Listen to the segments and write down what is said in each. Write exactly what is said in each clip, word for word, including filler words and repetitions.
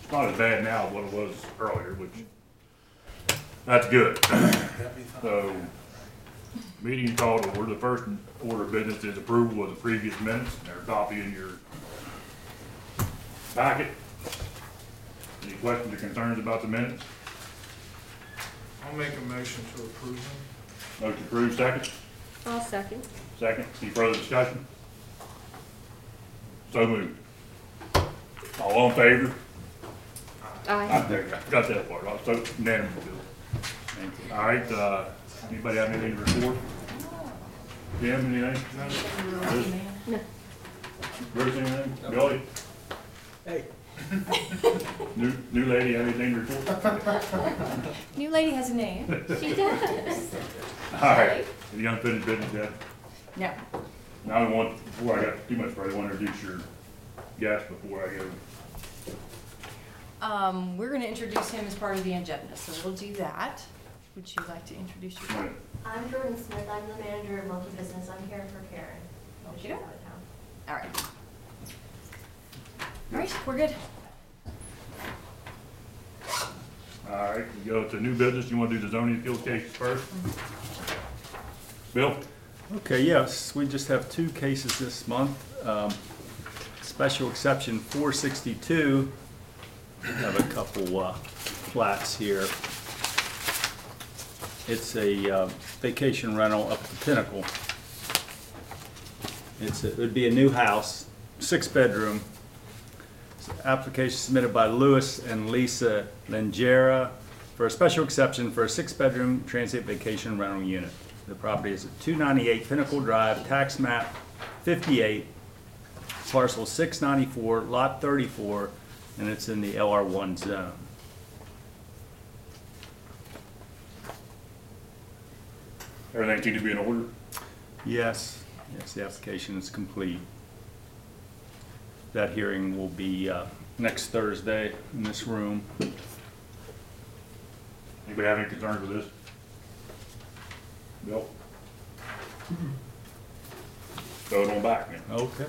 It's not as bad now as what it was earlier, which, that's good. So, meeting called to order. The first order of business is approval of the previous minutes. There's a copy in your packet. Any questions or concerns about the minutes? I'll make a motion to approve them. Motion approved, second. I'll second. Second. Any further discussion? So moved. All in favor? Aye. I got that part. So unanimous, Bill. Thank you. All right, uh, anybody have anything to report? Jim, anything? Bruce? No. Bruce, anything? Billy? Hey. New, new lady, have anything to report? New lady has a name. She does. All right, any unfinished business yet? No. Now I want, before I got too much further, I want to introduce your guest before I go. Um, we're going to introduce him as part of the agenda, so we'll do that. Would you like to introduce yourself? Right. I'm Jordan Smith. I'm the manager of Monkey Business. I'm here for Karen. She's Okay. out of town. All right. All right, we're good. All right, we go to new business. You want to do the zoning appeals cases first? Bill? Okay, yes, we just have two cases this month. Um, Special exception four sixty-two, we have a couple uh, flats here. It's a uh, vacation rental up at the Pinnacle. It's a, it would be a new house, six bedroom. It's an application submitted by Louis and Lisa Langera for a special exception for a six bedroom transient vacation rental unit. The property is at two ninety-eight Pinnacle Drive, tax map fifty-eight, parcel six ninety-four, lot thirty-four, and it's in the L R one zone. Everything seemed to be in order? Yes, yes, the application is complete. That hearing will be uh, next Thursday in this room. Anybody have any concerns with this? Bill? Throw it on back then. Okay.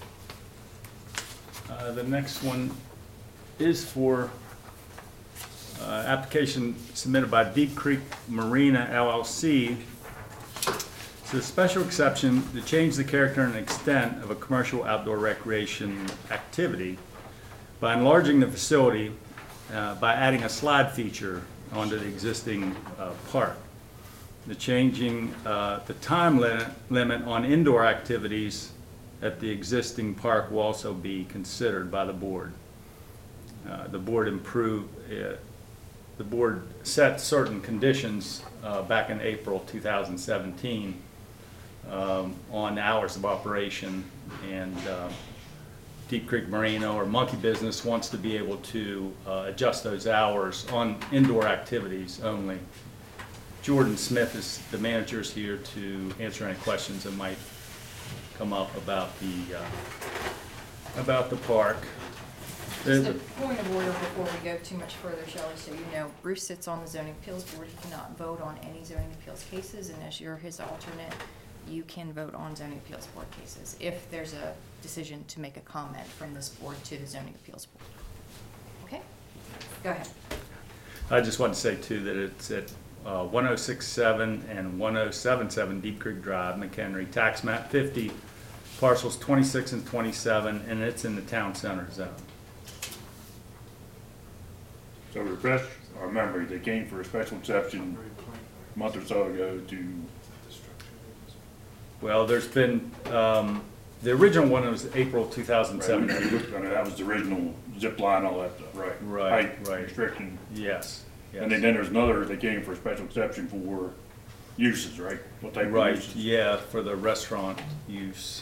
Uh, The next one is for uh, application submitted by Deep Creek Marina L L C. It's a special exception to change the character and extent of a commercial outdoor recreation activity by enlarging the facility uh, by adding a slide feature onto the existing uh, park. The changing uh, the time limit, limit on indoor activities at the existing park will also be considered by the board. Uh, the board improved, uh, the board set certain conditions uh, back in April two thousand seventeen um, on hours of operation, and uh, Deep Creek Marina or Monkey Business wants to be able to uh, adjust those hours on indoor activities only. Jordan Smith is the manager is here to answer any questions that might come up about the uh, about the park. Just a The- point of order before we go too much further, Shelley, so you know, Bruce sits on the zoning appeals board. He cannot vote on any zoning appeals cases, and as you're his alternate, you can vote on zoning appeals board cases if there's a decision to make a comment from this board to the zoning appeals board. Okay? Go ahead. I just want to say too that it's at uh, one oh six seven and one oh seven seven Deep Creek Drive, McHenry, tax map fifty, parcels twenty-six and twenty-seven, and it's in the town center zone. So refresh our memory, they came for a special exception a month or so ago to, Well, there's been, um, the original one was April two thousand seventeen. that was the original zip line, all that stuff, right? Right, Height right. restriction. Yes, yes. And then, then there's another, they came for a special exception for uses, right? What type of Right, uses? yeah, for the restaurant use.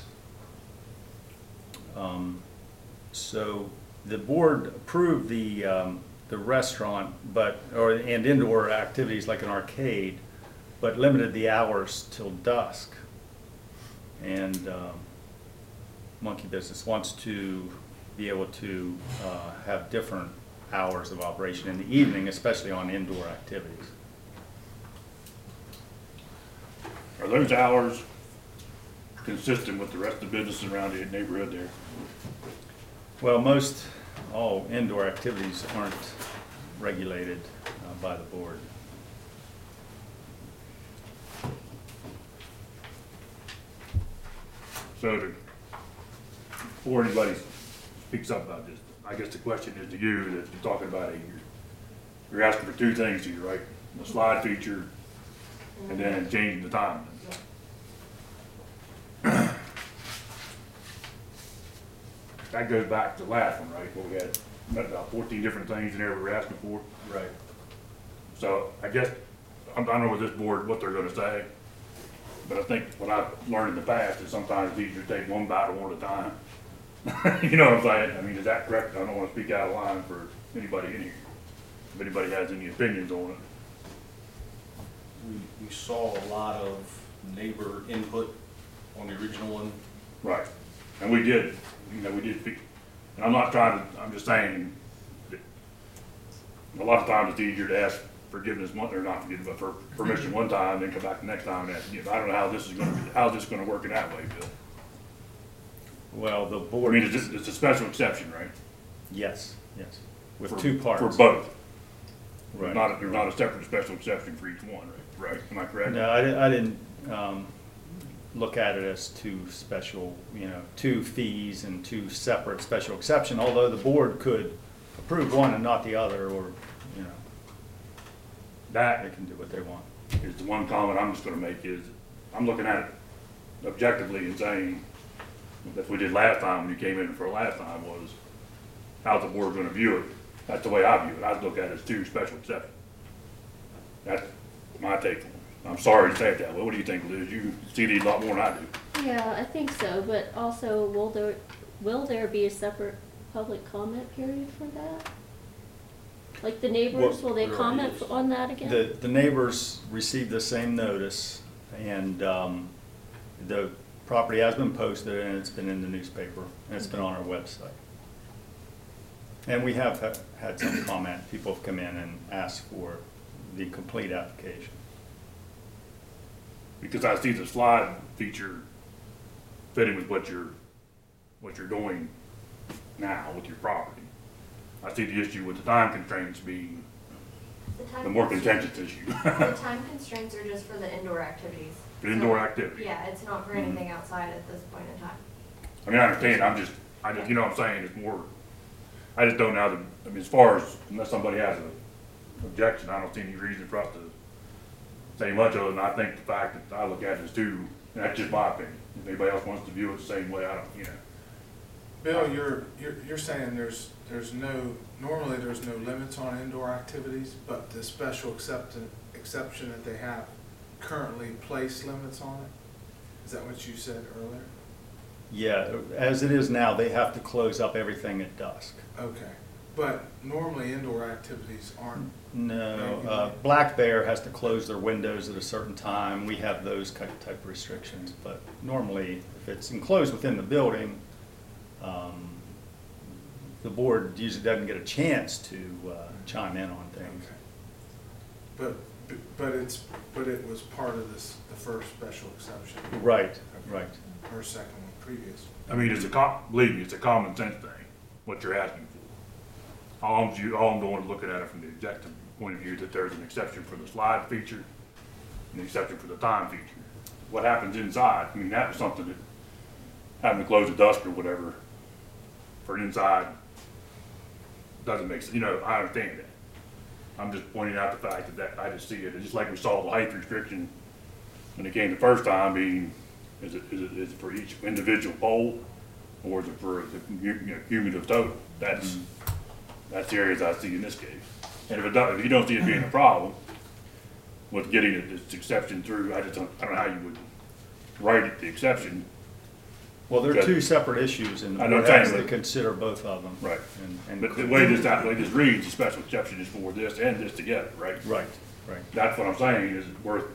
Um, So the board approved the, um, the restaurant, but, or, and indoor activities like an arcade, but limited the hours till dusk. And um, Monkey Business wants to be able to uh, have different hours of operation in the evening, especially on indoor activities. Are those hours consistent with the rest of the business around the neighborhood there? Well, most, all indoor activities aren't regulated uh, by the board. So to, before anybody speaks up about this, I guess the question is to you, that you're talking about it, you're, you're asking for two things here, right? The slide feature and then changing the time. That goes back to the last one, right, where we had about fourteen different things in there we were asking for. Right. So I guess, I don't know with this board what they're gonna say, but I think what I've learned in the past is sometimes it's easier to take one bite one at a time. You know what I'm saying? I mean, is that correct? I don't wanna speak out of line for anybody in here. If anybody has any opinions on it. We, we saw a lot of neighbor input on the original one. Right. And we did, you know, we did speak, and I'm not trying to, I'm just saying that a lot of times it's easier to ask forgiveness one, or not forgiveness, but for permission one time, then come back the next time and ask again. I don't know how this is gonna be, how's this gonna work in that way, Bill? Well, the I board. mean, it's, it's a special exception, right? Yes, yes, with For- two parts. For both. Right. Not, a- there's not a separate special exception for each one, right? Right, am I correct? No, I didn't, I didn't, um, look at it as two special, you know, two fees and two separate special exception, although the board could approve one and not the other, or, you know, they That can do what they want. is the one comment I'm just gonna make is, I'm looking at it objectively and saying, that we did last time when you came in for last time was, how's the board gonna view it? That's the way I view it. I look at it as two special exceptions. That's my take on it. I'm sorry to say it that way. What do you think, Liz? You see these a lot more than I do. Yeah, I think so, but also, will there, will there be a separate public comment period for that? Like the neighbors, will they there comment is. on that again? The, the neighbors received the same notice, and, um, the property has been posted, and it's been in the newspaper, and it's been on our website. And we have ha- had some comment, people have come in and asked for the complete application. Because I see the slide feature fitting with what you're, what you're doing now with your property. I see the issue with the time constraints being The time the more constraints- contentious issue. The time constraints are just for the indoor activities. For indoor So, activity. Yeah, it's not for Mhm. anything outside at this point in time. I mean, I understand, I'm just, I just, you know what I'm saying, it's more, I just don't know, the- I mean, as far as, unless somebody has an objection, I don't see any reason for us to say much other than I think the fact that I look at it as two, and that's just my opinion. If anybody else wants to view it the same way, I don't, you know. Bill, you're, you're, you're saying there's, there's no, normally there's no limits on indoor activities, but the special exception, exception that they have currently place limits on it? Is that what you said earlier? Yeah, as it is now, they have to close up everything at dusk. Okay, but normally indoor activities aren't, No, uh, Black Bear has to close their windows at a certain time. We have those ki- type of restrictions, but normally, if it's enclosed within the building, um, the board usually doesn't get a chance to uh, chime in on things. okay. But, but it's, but it was part of this, the first special exception. Right, right. Or second one previous. I mean, it's a com, believe me, it's a common sense thing, what you're asking for. All I'm, you- all I'm doing is looking at it from the objective point of view, that there's an exception for the slide feature, and an exception for the time feature. What happens inside, I mean, that was something that, having to close at dusk or whatever, for an inside, doesn't make sense, you know, I understand that. I'm just pointing out the fact that, that, I just see it, it's just like we saw the height restriction when it came the first time, being, is it, is it, is it for each individual pole, or is it for the, you know, cumulative total? That's, that's the areas I see in this case. And if it does, if you don't see it being a problem with getting it, this exception through, I just don't, I don't know how you would write it, the exception. Well, they're Okay. two separate issues, and the I know board what I'm has saying, to but- consider both of them. Right. And- and- But the way this, the way this reads, the special exception is for this and this together, right? Right, right. That's what I'm saying, is it worth,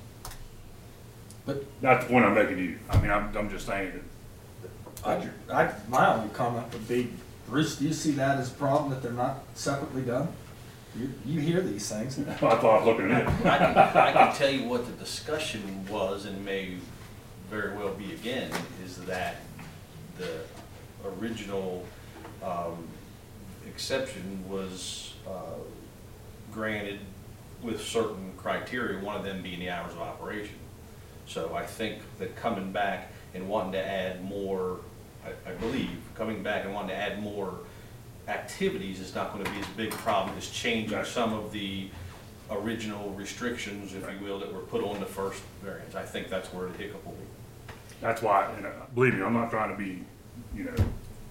But that's the point I'm making to you. I mean, I'm, I'm just saying that, I, I, my only comment would be, Bruce, do you see that as a problem that they're not separately done? You, you hear these things. I thought I was looking at it. I can, I can tell you what the discussion was, and may very well be again, is that the original, um, exception was uh, granted with certain criteria, one of them being the hours of operation. So I think that coming back and wanting to add more, I, I believe, coming back and wanting to add more activities is not going to be as big a problem as changing Right. some of the original restrictions, if you will, that were put on the first variance. I think that's where the hiccup will be. That's why, and uh, believe me, I'm not trying to be, you know,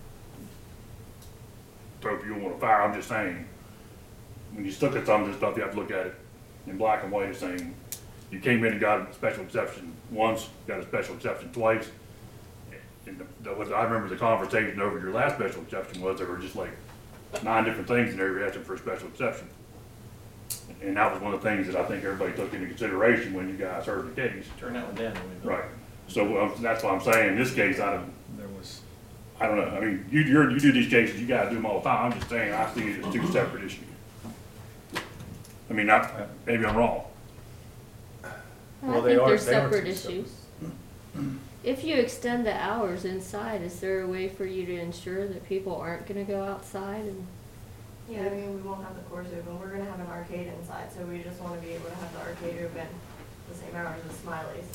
throw people on a fire. I'm just saying, when you look at some of this stuff, you have to look at it in black and white, as saying, you came in and got a special exception once, got a special exception twice. And the, the, what I remember the conversation over your last special exception was there were just like nine different things in there you were asking for a special exception. And that was one of the things that I think everybody took into consideration when you guys heard the case. Turn that one down. when we build. Right. So um, that's why I'm saying, in this case, I don't, There was, I don't know, I mean, you, you're, you do these cases, you guys do them all the time, I'm just saying, I see it as two separate issues. I mean, not, maybe I'm wrong. Well, I they think are- they're they are separate two separate. issues. If you extend the hours inside, is there a way for you to ensure that people aren't gonna go outside and? Yeah, I mean, we won't have the course open, we're gonna have an arcade inside, so we just wanna be able to have the arcade open the same hours as Smiley's.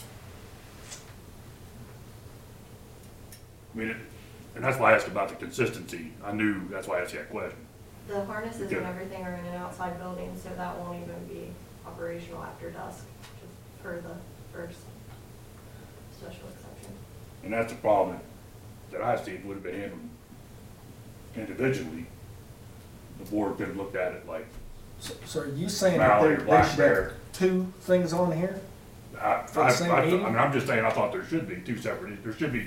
I mean, it- and that's why I asked about the consistency, I knew, that's why I asked you that question. The harnesses and Okay. everything are in an outside building, so that won't even be operational after dusk, just per the first special exception. And that's the problem that I see, it would have been handled individually. The board could have looked at it like, So, so are you saying that Malley there, or they Black should Bear. have two things on here? I, For the I, same I, I meeting? mean, I'm just saying, I thought there should be two separate, there should be,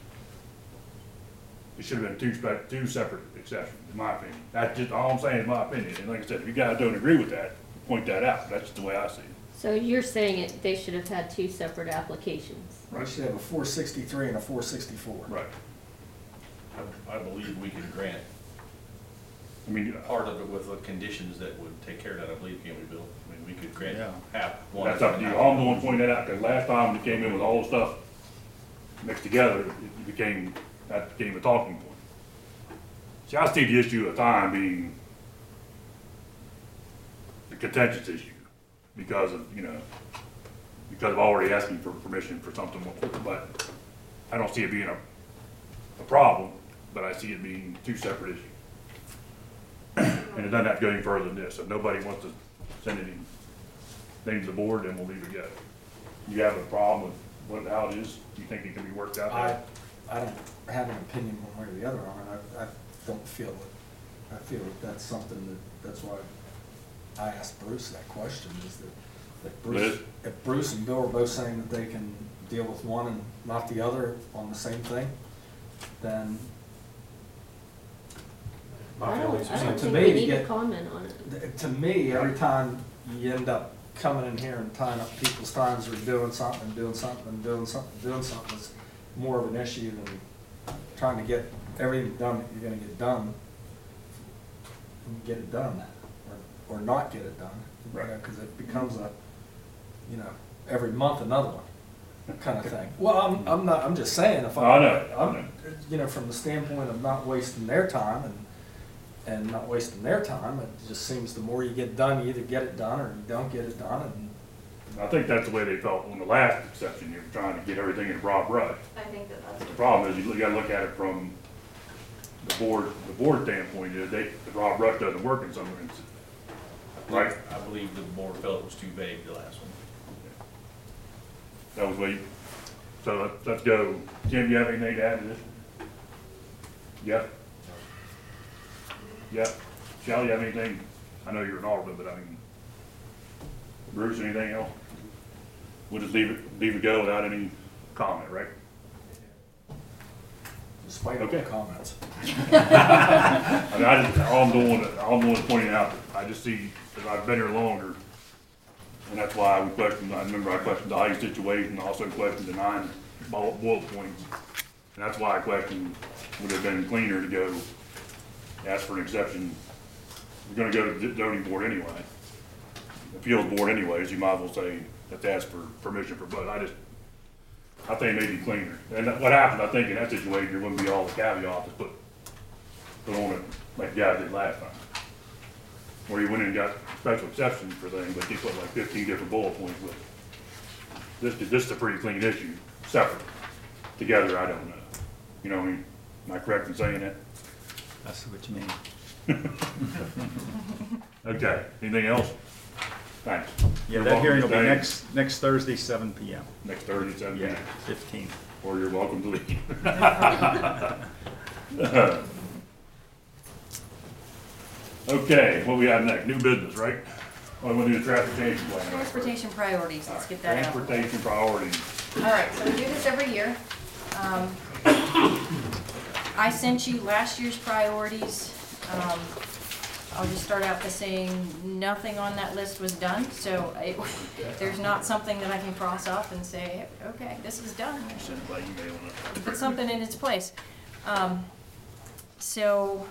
it should have been two spe- two separate exceptions, in my opinion. That's just, all I'm saying is my opinion, and like I said, if you guys don't agree with that, point that out, that's just the way I see it. So you're saying it, they should have had two separate applications? We should have a four sixty-three and a four sixty-four. Right. I, I believe we can grant I mean, part of it with the conditions that would take care of that, I believe, can we, Bill? I mean, we could grant Yeah. half. one. that's up to you. All I'm doing is pointing that out, because last time we came in with all the stuff mixed together, it became, that became a talking point. See, I see the issue of time being the contentious issue, because of, you know, because of already asking for permission for something, but I don't see it being a, a problem, but I see it being two separate issues. And it doesn't have to go any further than this. If nobody wants to send any things to the board, then we'll leave it go. You have a problem with what, how it is? You think it can be worked out I, there? I don't have an opinion one way or the other on it. I, I don't feel it. I feel that that's something that, that's why I asked Bruce that question, is that, that Bruce, Liz? if Bruce and Bill are both saying that they can deal with one and not the other on the same thing, then I don't, I So don't to think me, we to need to get- comment on it. th- to me, every time you end up coming in here and tying up people's times or doing something, and doing something, and doing something, doing something, is more of an issue than trying to get everything done that you're gonna get done, and get it done, or, or not get it done. you know, Right. Cause it becomes a, you know, every month another one, kind of thing. Well, I'm, I'm not, I'm just saying, if No, I I, know, I I'm, know. you know, from the standpoint of not wasting their time and, and not wasting their time, it just seems the more you get done, you either get it done or you don't get it done, and I think that's the way they felt on the last exception. You were trying to get everything in a broad brush. I think that that's. But the problem is, you gotta look at it from the board, the board standpoint, is they, the broad brush doesn't work in some instances. Right? I believe the board felt it was too vague, the last one. That was what you, so let's, let's go. Jim, you have anything to add to this? Yeah? Yeah? Shelley, you have anything? I know you're an alderman, but I mean, Bruce, anything else? We'll just leave it, leave it go without any comment, right? despite all the Okay. comments. I mean, I just, all I'm doing, all I'm doing is pointing out, that I just see, that I've been here longer, and that's why we questioned, I remember I questioned the height situation, also questioned the nine bullet, bullet points. And that's why I questioned, would it have been cleaner to go ask for an exception? You're gonna go to the zoning board anyway, appeals board anyways, you might as well say, let's ask for permission for both. I just, I think maybe cleaner. And what happened, I think in that situation, there wouldn't be all the caveats, but put on it like you guys did last time. Where you went in and got special exceptions for things, but you put like fifteen different bullet points with it. This, is- this is a pretty clean issue, separate. Together, I don't know. You know what I mean? Am I correct in saying that? That's what you mean. Okay, anything else? Thanks. Yeah, You're that welcome hearing to will be stay next, next Thursday, seven P M. Next Thursday, seven Yeah, p.m. fifteen. Or you're welcome to leave. Okay, what we have next? New business, right? Oh, we want to do the transportation plan. Transportation priorities, let's get that out. Transportation priorities. All right, so we do this every year. Um, I sent you last year's priorities. Um, I'll just start out by saying nothing on that list was done, so it, there's not something that I can cross off and say, okay, this is done. Send it by email. Put something in its place. Um, so,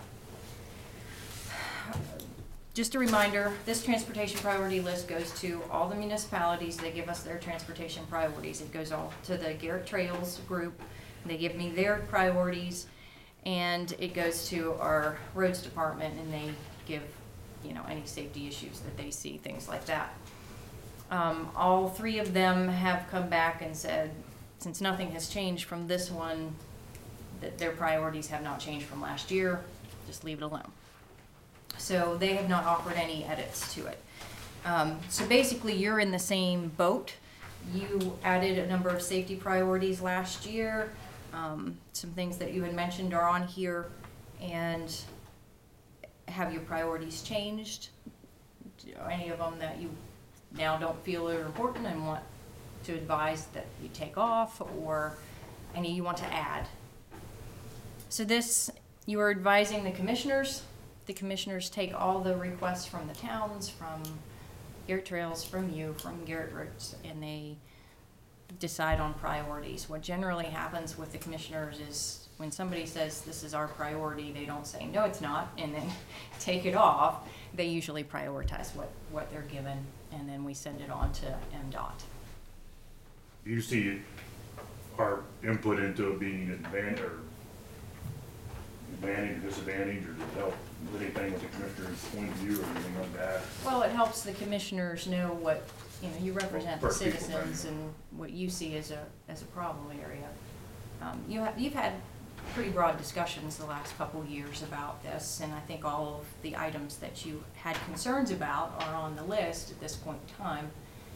just a reminder, this transportation priority list goes to all the municipalities. They give us their transportation priorities. It goes all to the Garrett Trails group. They give me their priorities, and it goes to our roads department, and they give, you know, any safety issues that they see, things like that. Um, all three of them have come back and said, since nothing has changed from this one, that their priorities have not changed from last year, just leave it alone. So they have not offered any edits to it. Um, so basically, you're in the same boat. You added a number of safety priorities last year. Um, some things that you had mentioned are on here, and have your priorities changed? Any of them that you now don't feel are important and want to advise that you take off, or any you want to add? So this, you are advising the commissioners. The commissioners take all the requests from the towns, from Garrett Trails, from you, from Garrett Roads, and they decide on priorities. What generally happens with the commissioners is when somebody says this is our priority, they don't say no it's not and then take it off. They usually prioritize what, what they're given, and then we send it on to M DOT. Do you see our input into it being an advantage or advantage or disadvantage, or does it help with anything with the commissioner's point of view or anything like that? Well, it helps the commissioners know what, you know, you represent the Well, first people, citizens right. and what you see as a, as a problem area. Um, you have, you've had pretty broad discussions the last couple of years about this, and I think all of the items that you had concerns about are on the list at this point in time.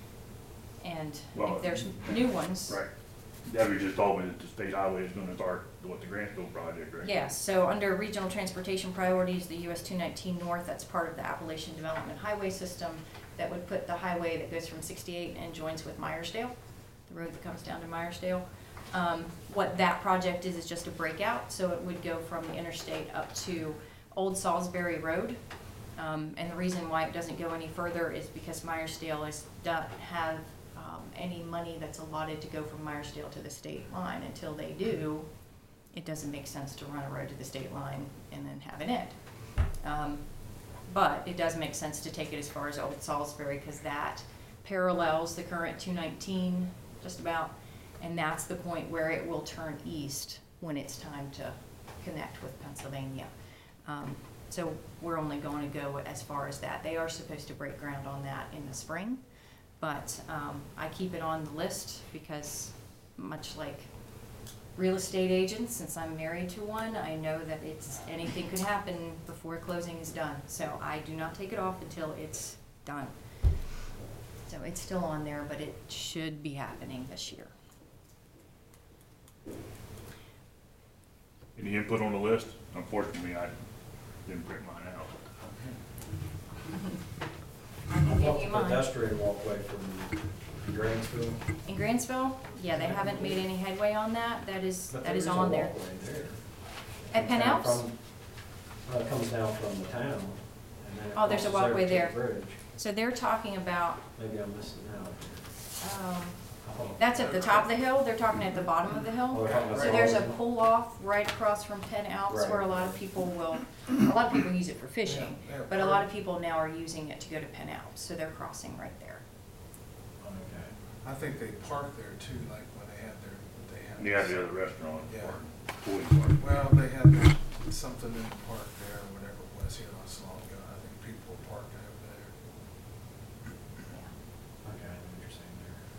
And Well, if there's new ones. Right. Debbie just told me that the state highway is gonna start with the Grantsville project, right? Yes, so under regional transportation priorities, the U S two nineteen North, that's part of the Appalachian Development Highway System, that would put the highway that goes from sixty-eight and joins with Myersdale, the road that comes down to Myersdale. Um, what that project is, is just a breakout, so it would go from the interstate up to Old Salisbury Road. Um, and the reason why it doesn't go any further is because Myersdale is, doesn't have um, any money that's allotted to go from Myersdale to the state line. Until they do, it doesn't make sense to run a road to the state line and then have it end. Um, but it does make sense to take it as far as Old Salisbury, because that parallels the current two nineteen just about, and that's the point where it will turn east when it's time to connect with Pennsylvania. Um, so we're only going to go as far as that. They are supposed to break ground on that in the spring, but um, I keep it on the list because, much like real estate agents, since I'm married to one, I know that it's, anything could happen before closing is done. So I do not take it off until it's done. So it's still on there, but it should be happening this year. Any input on the list? Unfortunately, I didn't print mine out. I can give you mine. Pedestrian walkway from Grantsville. In Grantsville, yeah, they haven't made any headway on that. That is, But that is there a on there. walkway there. At Penn Down Alps? from- Well, it comes down from the town. and then it Oh, there's a crosses over walkway to the there. bridge. So they're talking about, Maybe I'm missing out. um, Oh. that's at the top of the hill. They're talking at the bottom of the Oh, hill. we're talking about So there's a the- pull off right across from Penn Alps where a lot of people will, a lot of people use it for fishing, Yeah, yeah. but a lot of people now are using it to go to Penn Alps, so they're crossing right there. Okay. I think they park there too, like when they have their, they have. And you have the other restaurant Yeah. or toy park. Well, they have their something in the park there, or whatever it was here not so long ago. I think people were parking over there. Okay, I know what you're saying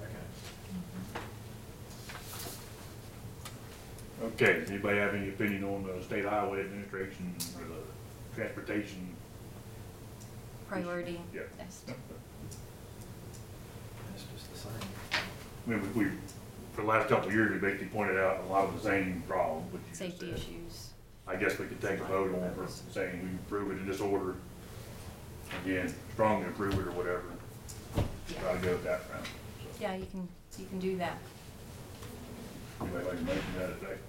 there. Okay. Okay, does anybody have any opinion on the state highway administration or the transportation? Priority Yeah. list. It's just the same. I mean, we, we, for the last couple of years, we basically pointed out a lot of the same problems, which you just Safety said. issues. I guess we could take a vote on for saying we approve it in this order. Again, strongly approve it or whatever. Try to go with that round. So, Yeah, you can, you can do that. anybody like to motion that effect?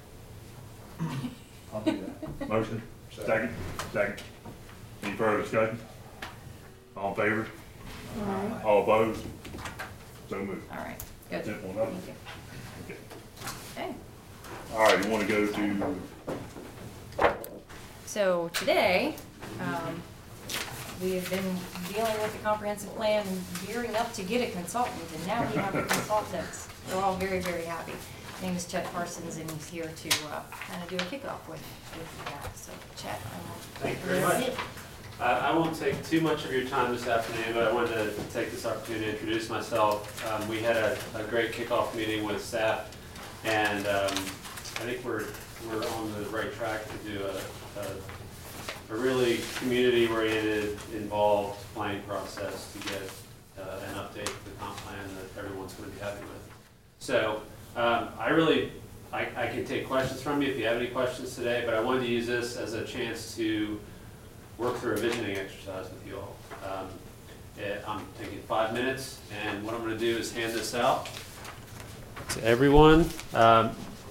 I'll do that. Motion, second, second. Any further discussion? All in favor? Aye. All opposed? So moved. All right, good. Simple enough. Thank you. Okay. Okay. All right, you wanna go to, So today, um, we have been dealing with the comprehensive plan and gearing up to get a consultant, and now we have a consultant. We're all very, very happy. His name is Chet Parsons, and he's here to, uh, kind of do a kickoff with, with that. So Chet, I will. Thank you very much. Uh, I won't take too much of your time this afternoon, but I wanted to take this opportunity to introduce myself. Um, we had a, a great kickoff meeting with staff, and um, I think we're we're on the right track to do a, a, a really community-oriented, involved planning process to get uh, an update to the comp plan that everyone's going to be happy with. So um, I really, I, I can take questions from you if you have any questions today, but I wanted to use this as a chance to work through a visioning exercise with you all. Um, eh, I'm taking five minutes, and what I'm going to do is hand this out to everyone. Um,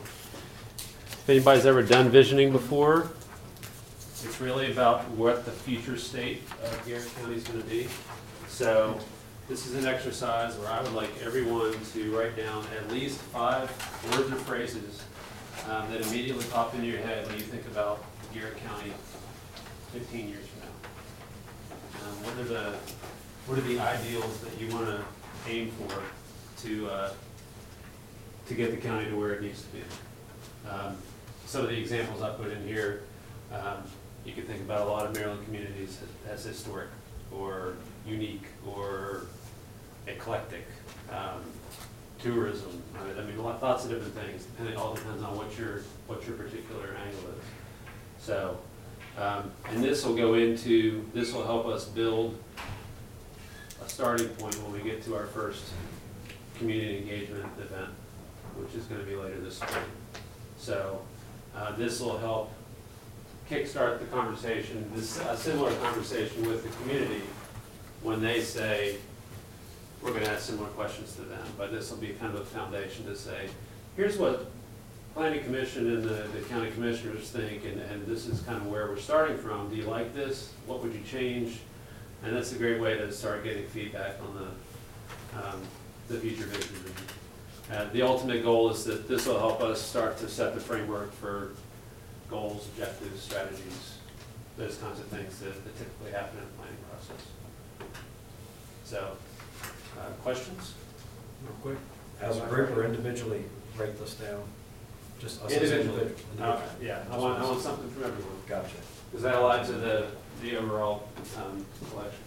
if anybody's ever done visioning before, it's really about what the future state of Garrett County is going to be. So this is an exercise where I would like everyone to write down at least five words or phrases um, that immediately pop into your head when you think about Garrett County fifteen years from now. Um, what are the what are the ideals that you want to aim for to uh, to get the county to where it needs to be? Um, some of the examples I put in here, um, you can think about a lot of Maryland communities as, as historic or unique or eclectic. Um, tourism. I mean, I mean, lots of different things. Depending, all depends on what your what your particular angle is. So. Um, and this will go into, this will help us build a starting point when we get to our first community engagement event, which is going to be later this spring. So uh, this will help kickstart the conversation, this a similar conversation with the community when they say, we're going to ask similar questions to them, but this will be kind of a foundation to say, here's what Planning Commission and the, the county commissioners think, and, and this is kind of where we're starting from. Do you like this? What would you change? And that's a great way to start getting feedback on the, um, the future vision. Uh, the ultimate goal is that this will help us start to set the framework for goals, objectives, strategies, those kinds of things that, that typically happen in the planning process. So, uh, questions? Real quick, as a group or individually write this down? Just us as Individually. individual- Okay, yeah, I want, I want something from everyone. Gotcha. Does that align to the, the overall um, collection?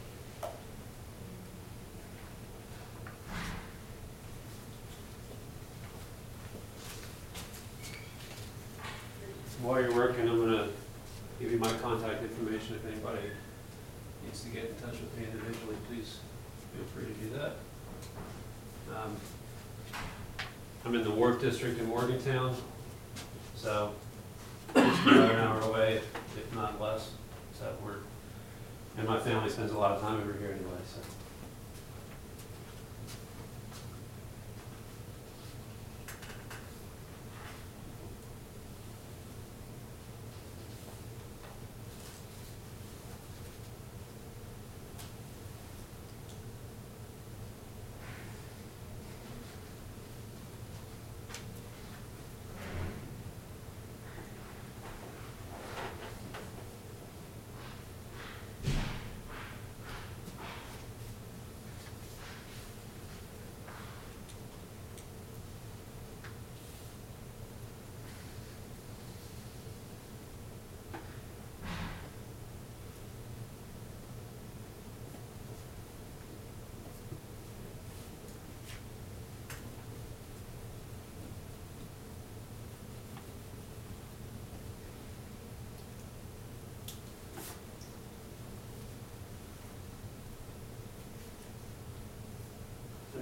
While you're working, I'm gonna give you my contact information. If anybody needs to get in touch with me individually, please feel free to do that. Um, I'm in the Wharf District in Morgantown, so just about an hour away, if, if not less. So we're, and my family spends a lot of time over here anyway, so.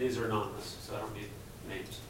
these are anonymous, so I don't need names.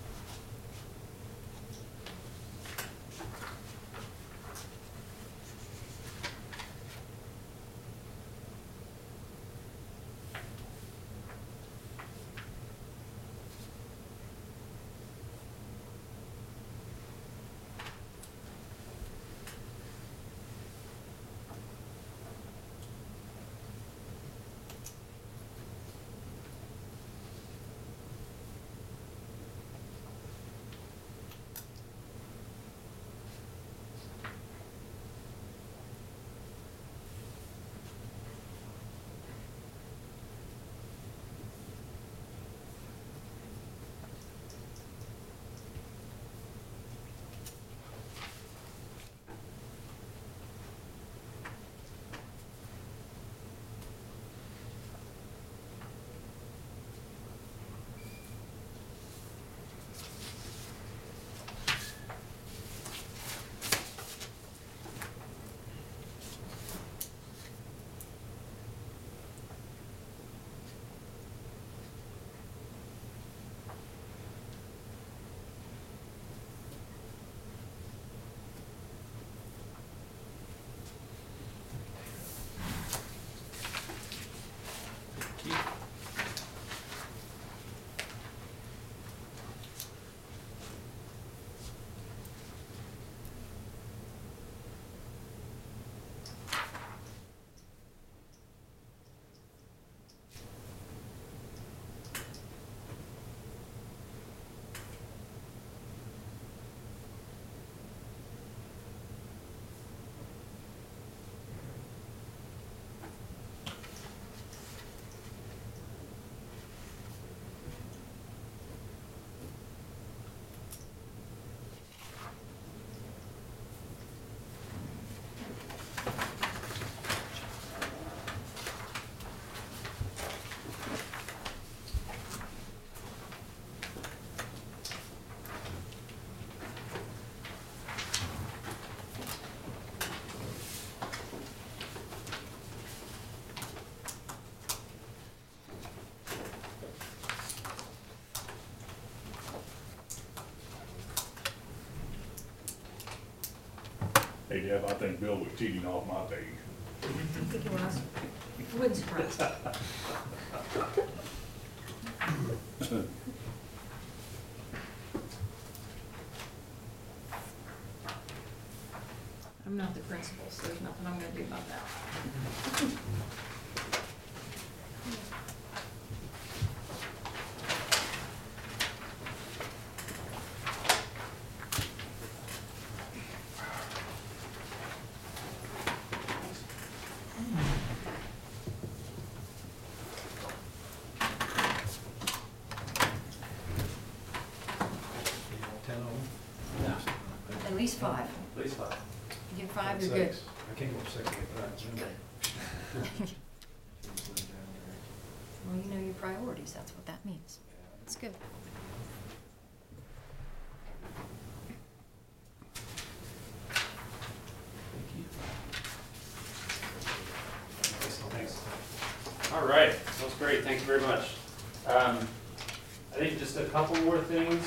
Hey Deb, I think Bill was cheating off my page. I think it was. Wouldn't surprise me. I'm not the principal, so there's nothing I'm gonna do about that. Ten of them? Yeah, At least five. at least five. You get five, you're good. Six. I can't go up six, I get that. Well, you know your priorities, that's what that means. It's good. Thanks. All right, that's great, thank you very much. Um, I think just a couple more things.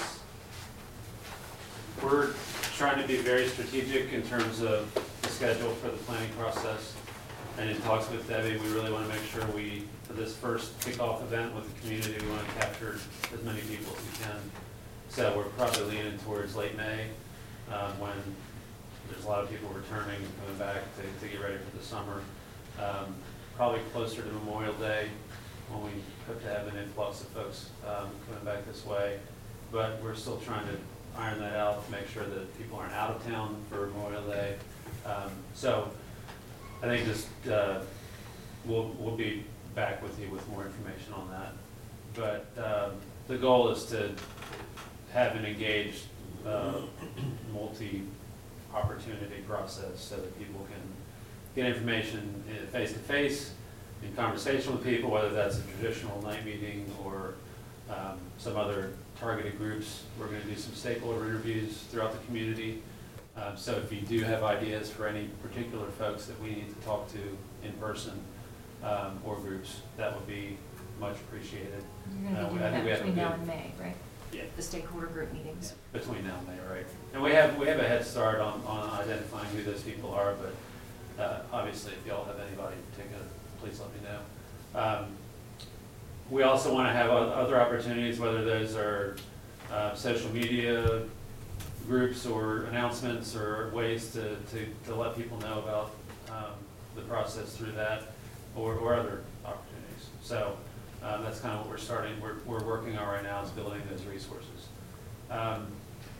We're trying to be very strategic in terms of the schedule for the planning process. And in talks with Debbie, we really want to make sure we, for this first kickoff event with the community, we want to capture as many people as we can. So we're probably leaning towards late May, um, when there's a lot of people returning and coming back to, to get ready for the summer. Um, probably closer to Memorial Day, when we hope to have an influx of folks um, coming back this way. But we're still trying to iron that out to make sure that people aren't out of town for Memorial Day. Um, so I think just uh, we'll we'll be back with you with more information on that. But um, the goal is to have an engaged uh, multi-opportunity process so that people can get information face to face, in conversation with people, whether that's a traditional night meeting or um, some other targeted groups. We're going to do some stakeholder interviews throughout the community. Um, so if you do have ideas for any particular folks that we need to talk to in person, um, or groups, that would be much appreciated. You're gonna Uh, be I doing think we that have a between now good- and May, right? Yeah. The stakeholder group meetings. Between now and May, right. And we have, we have a head start on, on identifying who those people are, but, uh, obviously, if y'all have anybody in particular, please let me know. Um, we also wanna have o- other opportunities, whether those are, uh, social media groups or announcements or ways to, to, to let people know about, um, the process through that, or, or other opportunities. So, um, that's kind of what we're starting, we're, we're working on right now, is building those resources. Um,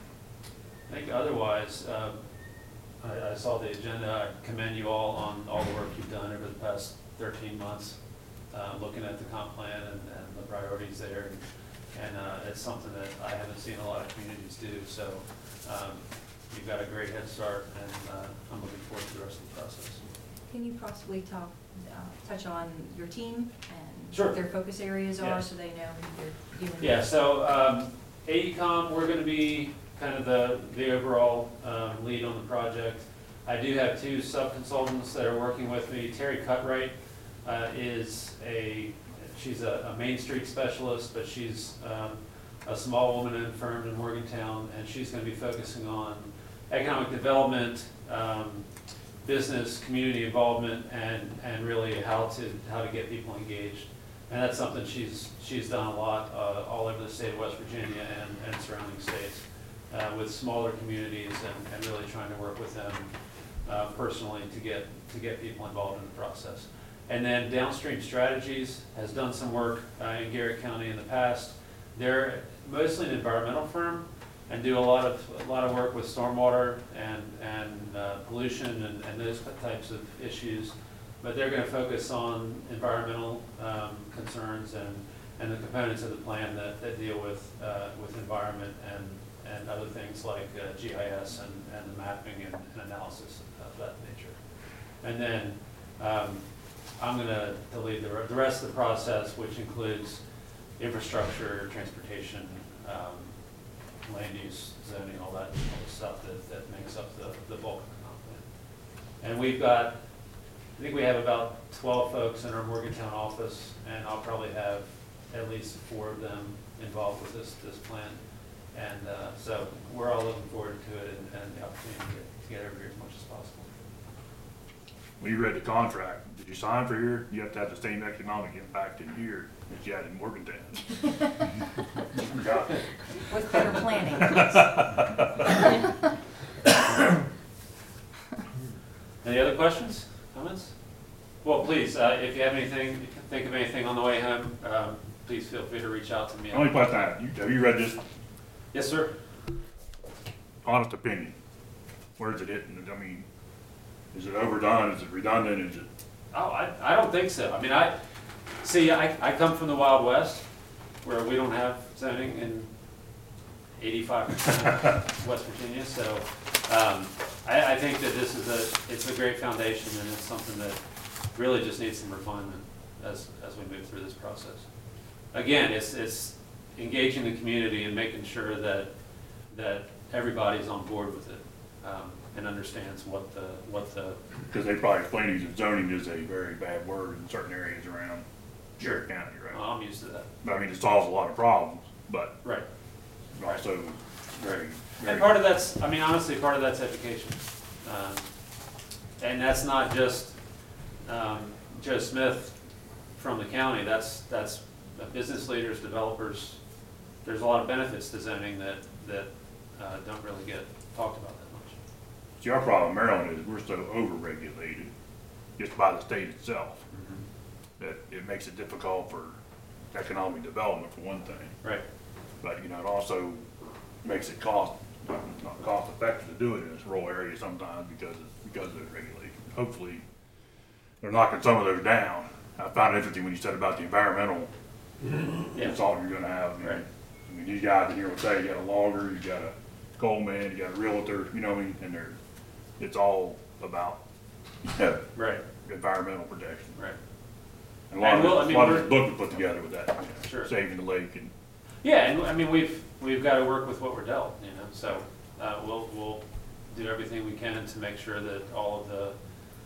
I think otherwise, um, I, I saw the agenda, I commend you all on all the work you've done over the past thirteen months, uh, looking at the comp plan and, and the priorities there. And, and uh, it's something that I haven't seen a lot of communities do, so um, you've got a great head start, and uh, I'm looking forward to the rest of the process. Can you possibly talk, uh, touch on your team and Sure. what their focus areas are, Yeah. so they know who you're dealing with? Yeah, so um, A E COM, we're going to be kind of the, the overall um, lead on the project. I do have two sub-consultants that are working with me. Terry Cutright uh, is a, she's a, a Main Street specialist, but she's um, a small woman-owned firm in Morgantown, and she's going to be focusing on economic development, um, business, community involvement, and, and really how to, how to get people engaged. And that's something she's, she's done a lot uh, all over the state of West Virginia and, and surrounding states uh, with smaller communities, and, and really trying to work with them uh, personally to get, to get people involved in the process. And then Downstream Strategies has done some work uh, in Garrett County in the past. They're mostly an environmental firm and do a lot of, a lot of work with stormwater and, and uh, pollution and, and those types of issues. But they're going to focus on environmental um, concerns and, and the components of the plan that, that deal with, uh, with environment and, and other things like uh, G I S and, and the mapping and, and analysis of that nature. And then um, I'm going to lead the, the rest of the process, which includes infrastructure, transportation, um, land use, zoning, all that, all the stuff that, that makes up the, the bulk of the comp plan. And we've got, I think we have about twelve folks in our Morgantown office, and I'll probably have at least four of them involved with this, this plan. And uh, so we're all looking forward to it and, and the opportunity to get, to get over here as much as possible. When you read the contract, did you sign for here? You have to have the same economic impact in here that you had in Morgantown. Forgot. With better planning. Any other questions, comments? Well, please, uh, if you have anything, if you can think of anything on the way home, um, please feel free to reach out to me. Only question I have, you, have you read this? Yes, sir. Honest opinion, where's it hitting? I mean, is it overdone? Is it redundant? Is it? Oh, I, I don't think so. I mean, I, see, I, I come from the Wild West, where we don't have zoning in eighty-five percent of West Virginia, so, um, I, I think that this is a, it's a great foundation, and it's something that really just needs some refinement as, as we move through this process. Again, it's, it's engaging the community and making sure that, that everybody's on board with it, um, and understands what the, what the. Because they probably explained to you that zoning is a very bad word in certain areas around Garrett County, right? Well, I'm used to that. I mean, it solves a lot of problems, but Right. also very, very. And part of that's, I mean, honestly, part of that's education. Um, and that's not just um, Joe Smith from the county, that's, that's business leaders, developers. There's a lot of benefits to zoning that, that uh, don't really get talked about that much. See, our problem in Maryland is we're so overregulated just by the state itself that it makes it difficult for economic development for one thing. Right. But, you know, it also makes it cost, not, not cost effective to do it in this rural area sometimes because of, because of the regulations. Hopefully, they're knocking some of those down. I found it interesting when you said about the environmental Yeah. consultant you're gonna have. I mean, Right. I mean, these guys in here will say you got a logger, you got a coal man, you got a realtor, you know what I mean? And they're, it's all about, you know, Right. environmental protection. Right. And a lot And we'll- I of, mean, a lot of we're- this book was put together with that, you know, Sure. saving the lake and. Yeah, and I mean, we've, we've got to work with what we're dealt, you know, so, uh, we'll, we'll do everything we can to make sure that all of the,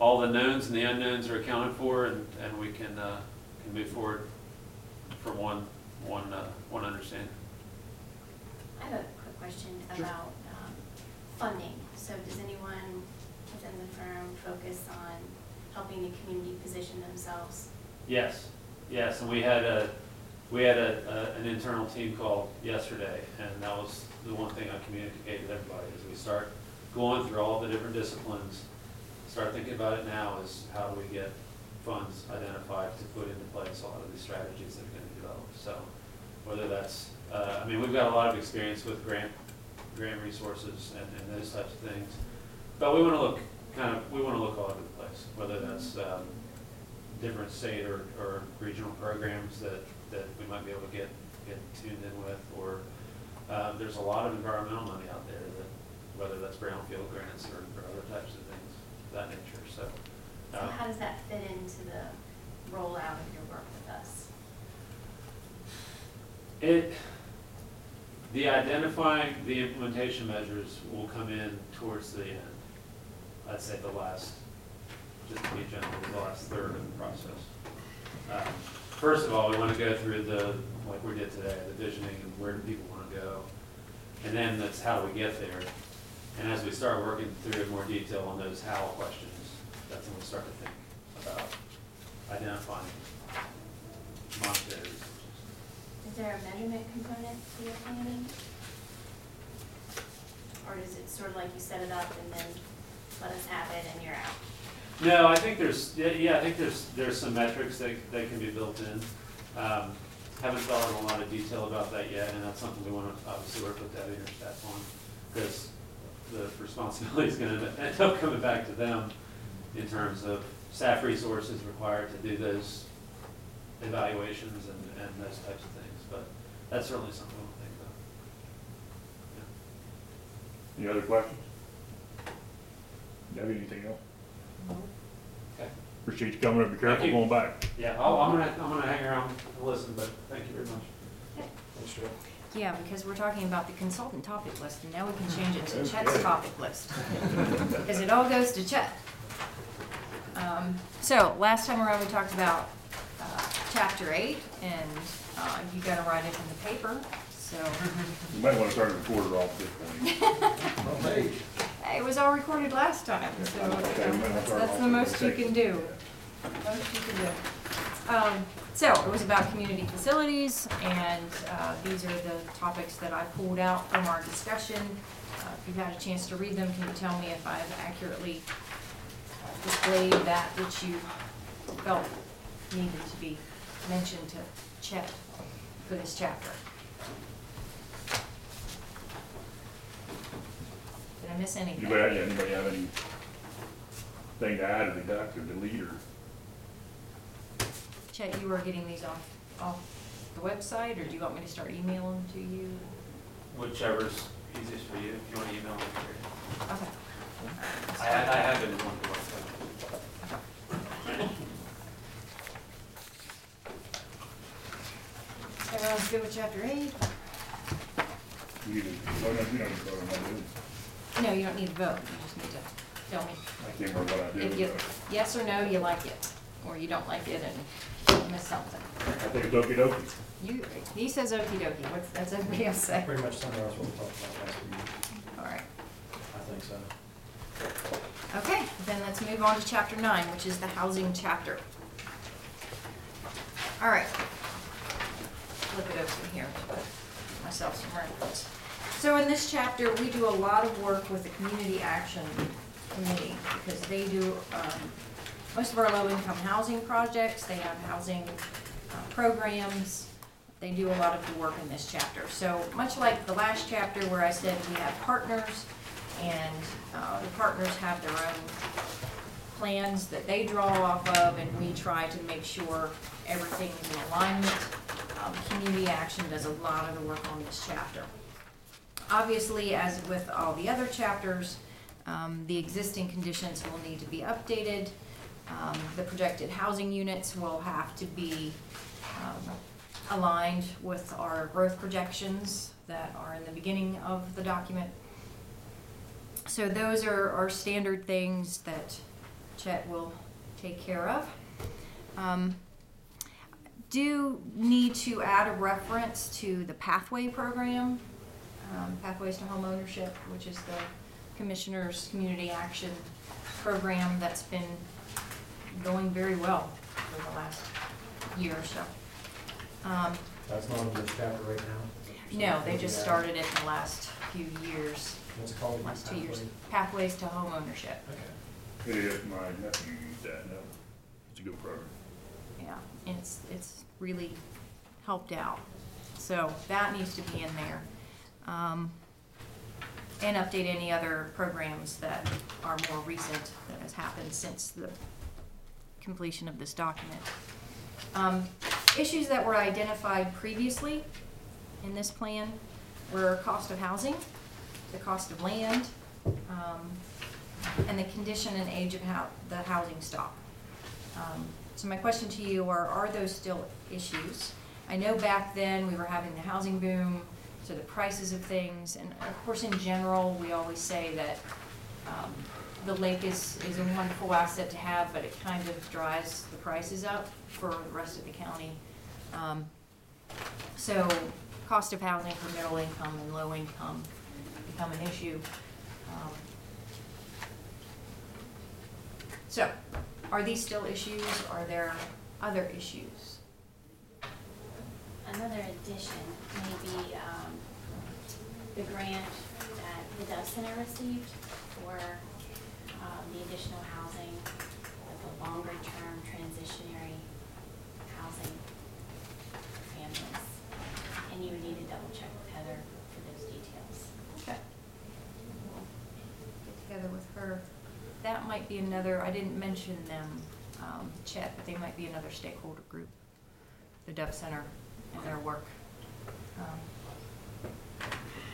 all the knowns and the unknowns are accounted for, and, and we can, uh, can move forward from one, one, uh, one understanding. I have a quick question about um, funding. So does anyone within the firm focus on helping the community position themselves? Yes, yes, and we had a, we had a, a, an internal team call yesterday, and that was the one thing I communicated to everybody, is we start going through all the different disciplines, start thinking about it now, is how do we get funds identified to put into place a lot of these strategies that are gonna develop. So, whether that's, uh, I mean, we've got a lot of experience with grant, grant resources and, and those types of things, but we wanna look, kind of, we wanna look all over the place, whether that's, um, different state or, or regional programs that, that we might be able to get, get tuned in with, or, uh, there's a lot of environmental money out there that, whether that's brownfield grants or, or other types of things of that nature, so. So um, how does that fit into the rollout of your work with us? It, the identifying the implementation measures will come in towards the end. I'd say the last, just to be general, the last third of the process. Um, First of all, we want to go through the, like we did today, the visioning and where do people want to go. And then that's how do we get there. And as we start working through in more detail on those how questions, that's when we start to think about identifying monetary resources. Is there a measurement component to your planning? Or is it sort of like you set it up and then let us have it and you're out? No, I think there's, yeah, yeah, I think there's, there's some metrics that, that can be built in. Um, haven't thought in a lot of detail about that yet, and that's something we want to obviously work with Debbie and her staff on, because the responsibility is going to end up coming back to them in terms of staff resources required to do those evaluations and, and those types of things. But that's certainly something we'll think about. Any other questions? Debbie, anything else? Okay. Appreciate you coming up, be careful Thank you. going back. Yeah, I'll, I'm gonna, I'm gonna hang around and listen, but thank you very much. Thanks, Joe. Yeah, because we're talking about the consultant topic list, and now we can change it to Okay. Chet's topic list. Because it all goes to Chet. Um, So, last time around, we talked about uh, chapter eight, and uh, you gotta write it in the paper, so. You might want to turn the recorder off this point. It was all recorded last time, so that's, that's the most you can do. Most you can do. Um, so, it was about community facilities, and uh, these are the topics that I pulled out from our discussion. Uh, if you've had a chance to read them, can you tell me if I've accurately displayed that which you felt needed to be mentioned to Chet for this chapter? Did I miss anything? Anybody, yeah, anybody have anything to add or deduct or delete or? Chet, you were getting these off, off the website, or do you want me to start emailing them to you? Whichever's easiest for you. If you want to email me, great. Okay. I, I have been one to work. Everyone's good with chapter eight? You need to, oh, no, you don't need to vote on that, do you? No, you don't need to vote, you just need to tell me I can't remember what I did. if you, but yes or no, you like it, or you don't like it and you miss something. I think it's okey dokey. You, he says okey dokey, what's, that's everybody else say? Pretty much summarized what we talked about last week. All right. I think so. Okay, then let's move on to chapter nine, which is the housing chapter. All right. Flip it open here to put myself some reference. So in this chapter, we do a lot of work with the Community Action Committee, because they do um, most of our low-income housing projects. They have housing uh, programs. They do a lot of the work in this chapter. So much like the last chapter where I said we have partners, and uh, the partners have their own plans that they draw off of, and we try to make sure everything is in alignment. Um, Community Action does a lot of the work on this chapter. Obviously, as with all the other chapters, um, the existing conditions will need to be updated. Um, the projected housing units will have to be um, aligned with our growth projections that are in the beginning of the document. So those are, are standard things that Chet will take care of. Um, do need to add a reference to the Pathway program, um, Pathways to Homeownership, which is the Commissioner's Community Action program that's been going very well for the last year or so. Um, That's not in this chapter right now? no, they just started it in the last few years, What's it called? last two years. Pathways to Homeownership. Okay. It is, my nephew used that, no, it's a good program. Yeah, and it's, it's really helped out. So that needs to be in there. Um, and update any other programs that are more recent that has happened since the completion of this document. Um, issues that were identified previously in this plan were cost of housing, the cost of land, um, and the condition and age of how, the housing stock. Um, so my question to you are, are those still issues? I know back then we were having the housing boom, so the prices of things, and of course in general, we always say that um, the lake is, is a wonderful asset to have, but it kind of drives the prices up for the rest of the county. Um, so cost of housing for middle income and low income become an issue. Um, so, are these still issues? Are there other issues? Another addition may be um, the grant that the Dove Center received for um, the additional housing, the longer-term transitionary housing for families. And you would need to double-check with Heather for those details. Okay. We'll get together with her. That might be another, I didn't mention them, um, Chet, but they might be another stakeholder group, the Dove Center and their work. Um,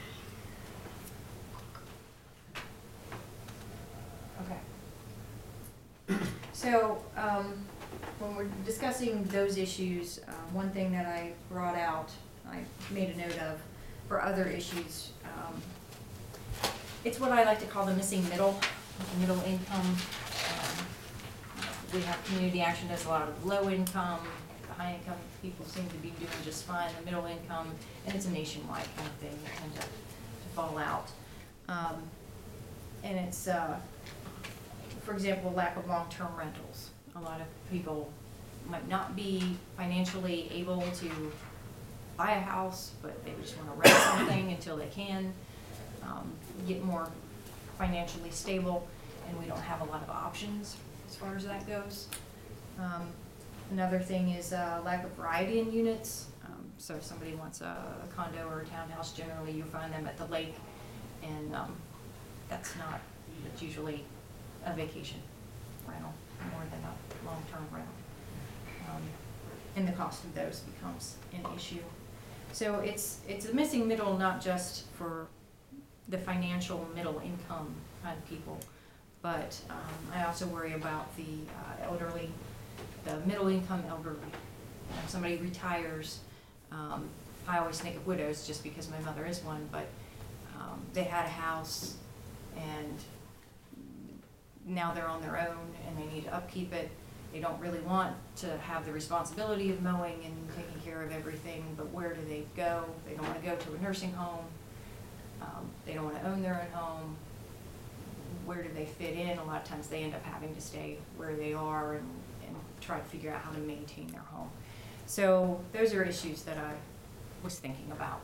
okay. So, um, when we're discussing those issues, uh, one thing that I brought out, I made a note of for other issues, um, it's what I like to call the missing middle, middle income. Um, we have community action does a lot of low income, the high income people seem to be doing just fine, the middle income, and it's a nationwide kind of thing, they tend to, to fall out. Um, and it's, uh, for example, lack of long-term rentals. A lot of people might not be financially able to buy a house, but they just want to rent something until they can um, get more financially stable, and we don't have a lot of options as far as that goes. Um, another thing is uh, lack of variety in units. Um, so if somebody wants a, a condo or a townhouse, generally you find them at the lake, and um, that's not, it's usually a vacation rental more than a long-term rental. Um, and the cost of those becomes an issue. So it's, it's a missing middle, not just for the financial middle income kind of people, but um, I also worry about the uh, elderly, the middle income elderly. If somebody retires, um, I always think of widows just because my mother is one, but um, they had a house and now they're on their own and they need to upkeep it. They don't really want to have the responsibility of mowing and taking care of everything, but where do they go? They don't want to go to a nursing home. Um, they don't want to own their own home. Where do they fit in? A lot of times they end up having to stay where they are and, and try to figure out how to maintain their home. So those are issues that I was thinking about.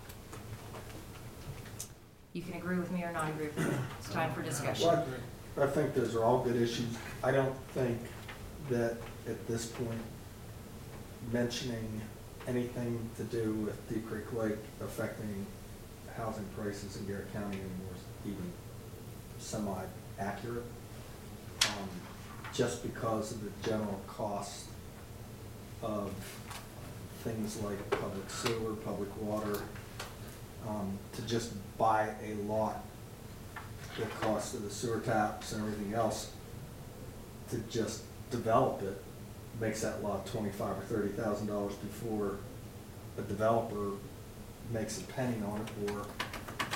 You can agree with me or not agree with me. It's time for discussion. Well, I think those are all good issues. I don't think that at this point mentioning anything to do with Deep Creek Lake affecting housing prices in Garrett County anymore is even semi-accurate. Um, just because of the general cost of things like public sewer, public water, um, to just buy a lot, the cost of the sewer taps and everything else, to just develop it makes that lot twenty-five or thirty thousand dollars before a developer makes a penny on it, or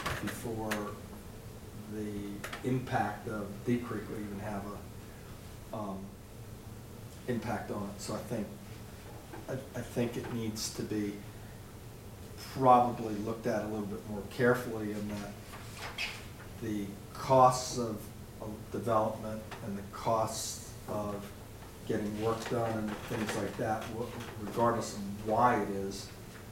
before the impact of Deep Creek would even have a um, impact on it. So I think, I, I think it needs to be probably looked at a little bit more carefully in that the costs of, of development and the costs of getting work done and things like that, wh- regardless of why it is,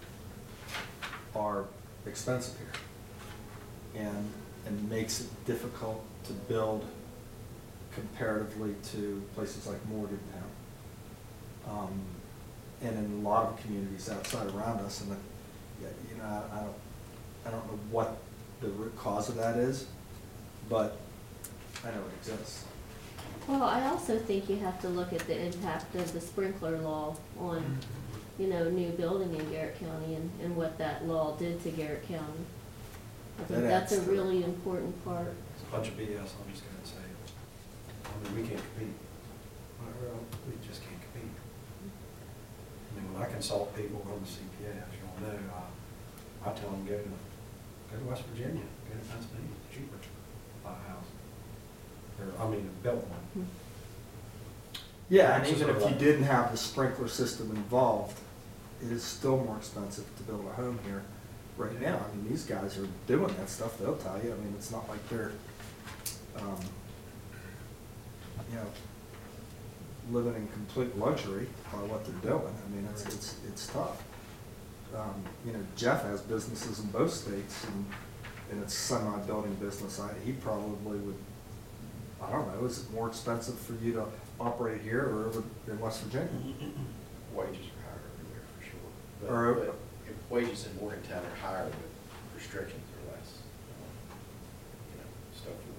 are expensive here. And, and makes it difficult to build comparatively to places like Morgantown. Um, and in a lot of communities outside around us, and, the, yeah, you know, I, I don't, I don't know what the root cause of that is, but I know it exists. Well, I also think you have to look at the impact of the sprinkler law on, you know, new building in Garrett County and, and what that law did to Garrett County. I think That that's a adds to it. really important part. It's a bunch of B S, I'm just gonna say. I mean, we can't compete. Well, We just can't compete. I mean, when I consult people on the C P A, as you all know, uh, I tell them, go to, go to West Virginia, go to Pennsylvania, it's cheaper to buy a house. Or, I mean, build one. Yeah, and Taxes even are if you low. didn't have the sprinkler system involved, it is still more expensive to build a home here right now. I mean, these guys are doing that stuff, they'll tell you. I mean, it's not like they're, um, you know, living in complete luxury by what they're doing. I mean, it's, it's, it's tough. Um, you know, Jeff has businesses in both states, and, and it's semi-building business. I, he probably would, I don't know, is it more expensive for you to operate here or over in West Virginia? Wages are higher over there for sure. But, Or- but if wages in Morgantown are higher, but restrictions are less. You know, stuff we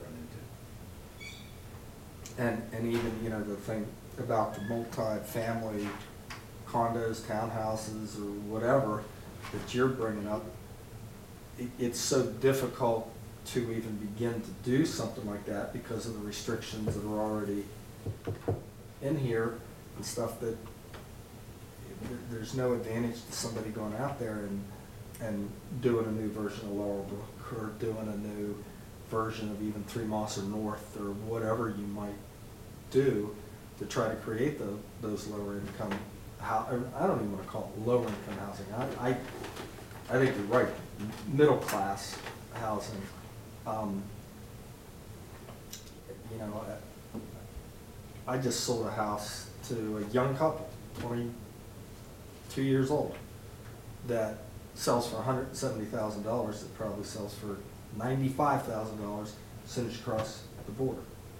run into. And, and even, you know, the thing about the multi-family condos, townhouses, or whatever that you're bringing up, it, it's so difficult to even begin to do something like that because of the restrictions that are already in here and stuff that there- there's no advantage to somebody going out there and, and doing a new version of Laurelbrook or doing a new version of even Three Moss or North or whatever you might do to try to create the, those lower income, how, I don't even want to call it lower income housing. I, I, I think you're right, middle class housing. Um, you know, I, I just sold a house to a young couple, twenty-two years old, that sells for one hundred seventy thousand dollars, that probably sells for ninety-five thousand dollars, finished across the border.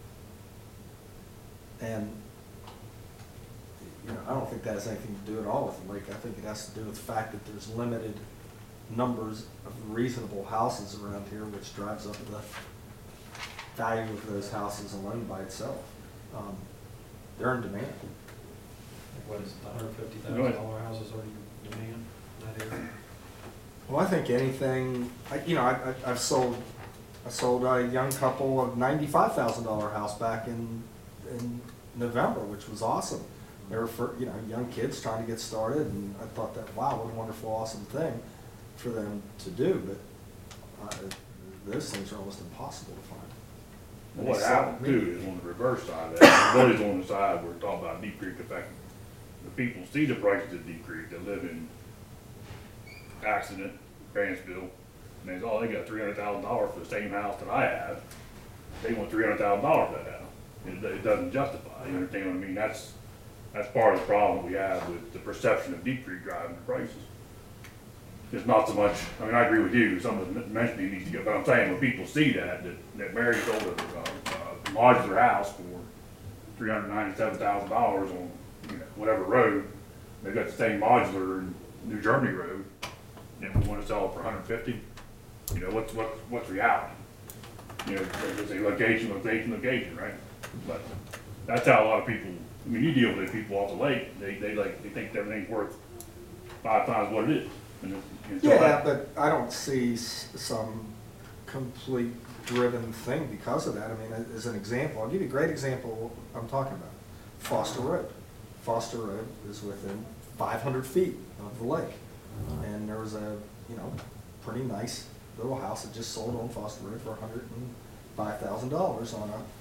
And, you know, I don't think that has anything to do at all with the lake. I think it has to do with the fact that there's limited numbers of reasonable houses around here, which drives up the value of those houses alone by itself. Um, they're in demand. What is it, the hundred fifty thousand dollar houses are in demand in that area? Well, I think anything, I, you know, I, I, I've sold, I sold a young couple a ninety-five thousand dollar house back in, in November, which was awesome. They were for, you know, young kids trying to get started, and I thought that, wow, what a wonderful, awesome thing for them to do, but uh, those things are almost impossible to find. Well, what happened too is on the reverse side of that, Billy's on the side we're talking about Deep Creek, the fact the people see the prices of Deep Creek that live in Accident, Grantsville, and they say, oh, they got three hundred thousand dollars for the same house that I have. They want three hundred thousand dollars for that house. It, it doesn't justify, you understand what I mean? That's, that's part of the problem we have with the perception of Deep Creek driving the prices. It's not so much, I mean, I agree with you, some of the mentioning needs to go, but I'm saying when people see that, that, that Mary sold a, a, a modular house for three hundred ninety-seven thousand dollars on, you know, whatever road, they've got the same modular in New Germany Road, and we wanna sell it for one hundred fifty, you know, what's, what's, what's reality? You know, there's a location, location, location, right? But that's how a lot of people, I mean, you deal with people off the lake, they, they like, they think everything's worth five times what it is. And it's, it's all Yeah, that. but I don't see s- some complete driven thing because of that. I mean, as an example, I'll give you a great example of what I'm talking about. Foster Road. Foster Road is within five hundred feet of the lake. And there was a, you know, pretty nice little house that just sold on Foster Road for one hundred five thousand dollars on a,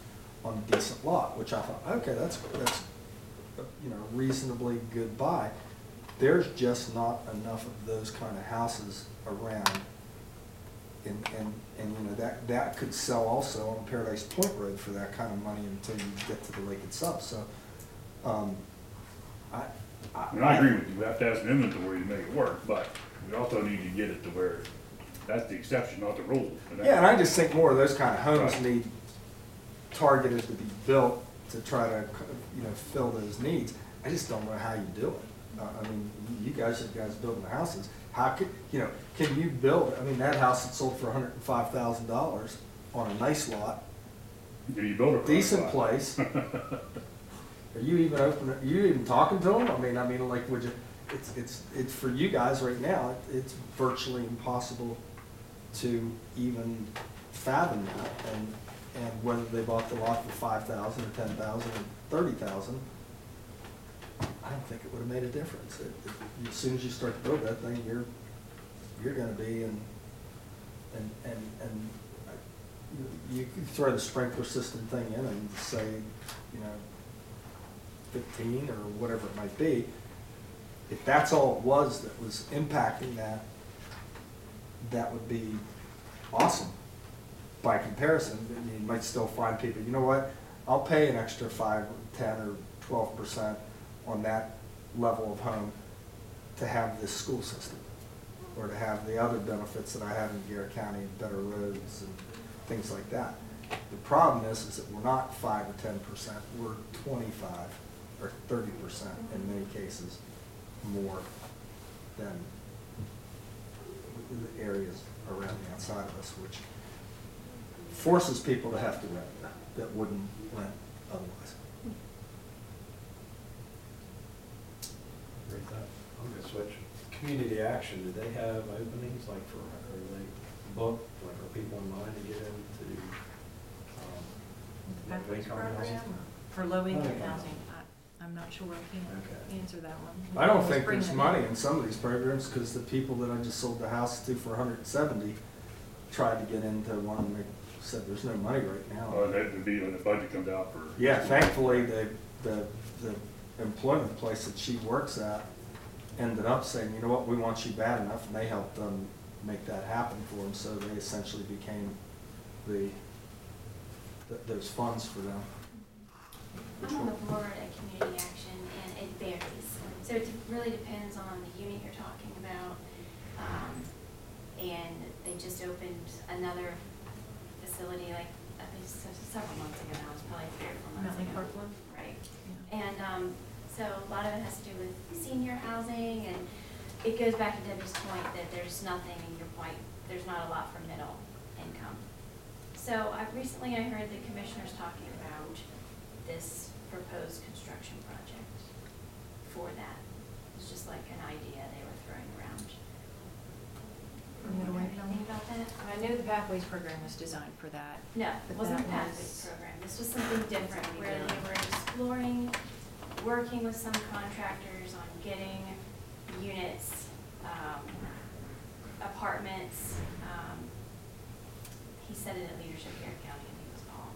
on a decent lot, which I thought, okay, that's, that's, you know, reasonably good buy. There's just not enough of those kind of houses around. And, and, and, you know, that, that could sell also on Paradise Point Road for that kind of money until you get to the lake itself, so, um, I, I. And I agree with you, we have to have some inventory to make it work, but we also need to get it to where that's the exception, not the rule. And that- Yeah, and I just think more of those kind of homes Right. need targeted to be built to try to, you know, fill those needs. I just don't know how you do it. Uh, I mean, you guys are the guys building the houses. How could, you know, can you build, I mean, that house that sold for a hundred and five thousand dollars on a nice lot, Can you build a? decent place. Are you even open, are you even talking to them? I mean, I mean, like, would you, it's, it's, it's for you guys right now, it- it's virtually impossible to even fathom that. And, and whether they bought the lot for five thousand or ten thousand or thirty thousand, I don't think it would have made a difference. It- it- As soon as you start to build that thing, you're, you're gonna be in, and, and, and you you could throw the sprinkler system thing in and say, you know, fifteen or whatever it might be. If that's all it was that was impacting that, that would be awesome. By comparison, you might still find people, you know what, I'll pay an extra five, or ten, or twelve percent on that level of home to have this school system, or to have the other benefits that I have in Garrett County, better roads and things like that. The problem is, is that we're not five or ten percent, we're twenty-five or thirty percent in many cases more than the areas around the outside of us, which forces people to have to rent that wouldn't rent otherwise. Great thought. I'm gonna switch. Community action, do they have openings, like for, are they booked, like are people in line to get into, um, Pathways low-income housing? program for low-income Low-income housing, I, I'm not sure, I can't Okay. answer that one. I don't Let's think bring there's them money in. in some of these programs, because the people that I just sold the house to for a hundred and seventy tried to get into one, and they said, there's no money right now. Well, that would be when the budget comes out for. Yeah, thankfully, the, the, the employment place that she works at ended up saying, you know what, we want you bad enough, and they helped them make that happen for them, so they essentially became the, th- those funds for them. I'm on the board at Community Action, and it varies. So it really depends on the unit you're talking about. Um, and they just opened another facility, like, I think s- several months ago now, it was probably three or four months Mountain ago. Parkland? Right. And, um, so a lot of it has to do with senior housing, and it goes back to Debbie's point that there's nothing, and your point, there's not a lot for middle income. So I, recently I heard the commissioners talking about this proposed construction project for that. It's just like an idea they were throwing around. Middle Know income? anything about that? I know the Pathways program was designed for that. No, it But wasn't a that pathways was- program. This was something different, Something where they different. were exploring, working with some contractors on getting units, um, apartments. um, He said it at Leadership Garrett County, I think it was Paul.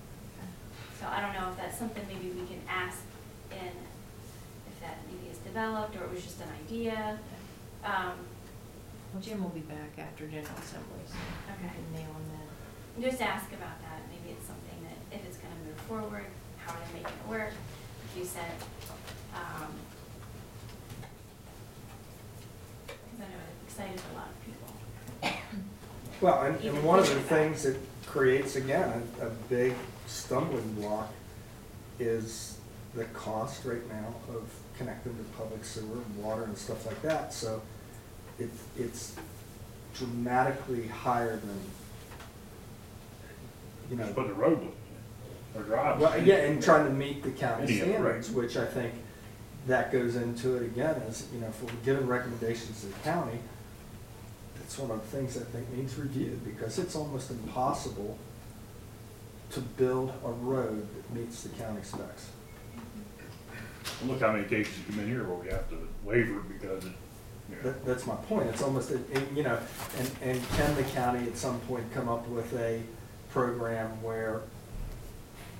So I don't know if that's something maybe we can ask in, if that maybe is developed, or it was just an idea. Um, Well, Jim will be back after General Assembly, so we Okay. can nail on that. Just ask about that, maybe it's something that, if it's gonna move forward, how are they making it work? Like you said, um, cause I know it excited a lot of people. Well, and, Even and one of the thinking about it. things it creates, again, a, a big stumbling block is the cost right now of connecting to public sewer and water and stuff like that. So it, it's dramatically higher than, you know. Just put the road with it, or drive. Well, yeah, and trying to meet the county Yeah, right. standards, which I think that goes into it again, is, you know, if we're giving recommendations to the county, it's one of the things I think needs reviewed, because it's almost impossible to build a road that meets the county specs. Look how many cases come in here where we have to waiver because it, you know. That, that's my point, it's almost, a- and, you know, and, and can the county at some point come up with a program where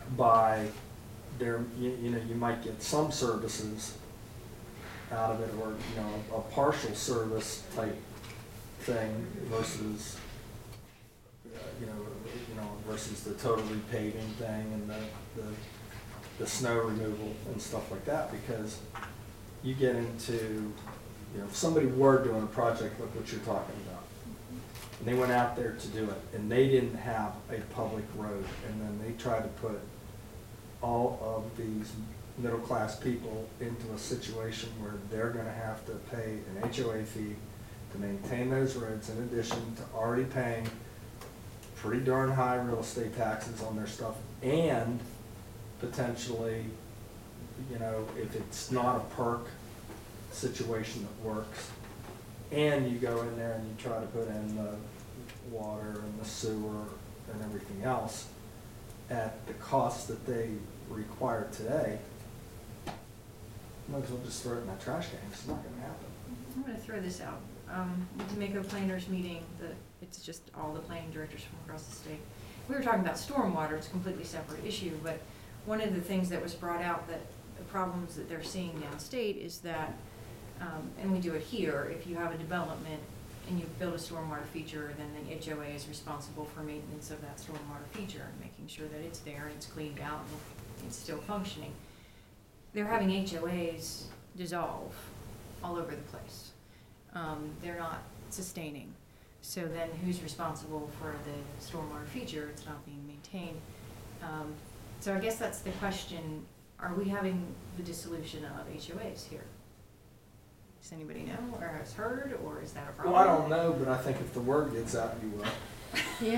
by there, you, you know, you might get some services out of it, or, you know, a partial service type thing versus, uh, you know, you know, versus the total repaving thing and the, the, the snow removal and stuff like that, because you get into, you know, if somebody were doing a project like what you're talking about, and they went out there to do it, and they didn't have a public road, and then they tried to put all of these middle-class people into a situation where they're gonna have to pay an H O A fee to maintain those roads, in addition to already paying pretty darn high real estate taxes on their stuff, and potentially, you know, if it's not a perk situation that works, and you go in there and you try to put in the water and the sewer and everything else at the cost that they require today, might as well just throw it in that trash can. It's not gonna happen. I'm gonna throw this out. Um, the Jamaica Planners meeting, the, it's just all the planning directors from across the state. We were talking about stormwater, it's a completely separate issue, but one of the things that was brought out, that the problems that they're seeing downstate is that, um, and we do it here, if you have a development and you build a stormwater feature, then the H O A is responsible for maintenance of that stormwater feature and making sure that it's there and it's cleaned out and it's still functioning. They're having H O As dissolve all over the place. Um, they're not sustaining. So then who's responsible for the stormwater feature? It's not being maintained. Um, so I guess that's the question. Are we having the dissolution of H O As here? Does anybody know or has heard, or is that a problem? Well, I don't know, but I think if the word gets out, you will. Yeah.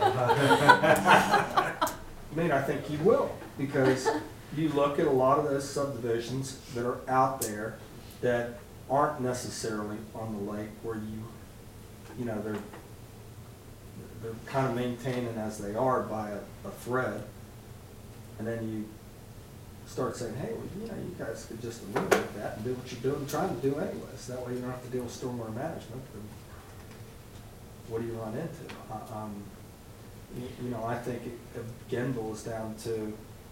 I mean, I think you will, because you look at a lot of those subdivisions that are out there that aren't necessarily on the lake, where you, you know, they're, they're kind of maintaining as they are by a, a thread, and then you start saying, hey, well, you know, you guys could just eliminate that and do what you're doing, trying to do anyways. That way you don't have to deal with stormwater management. And what do you run into? Uh, um, you, you know, I think it again boils down to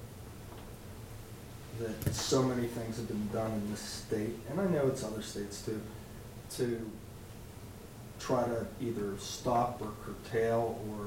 that so many things have been done in this state, and I know it's other states too, to try to either stop or curtail or,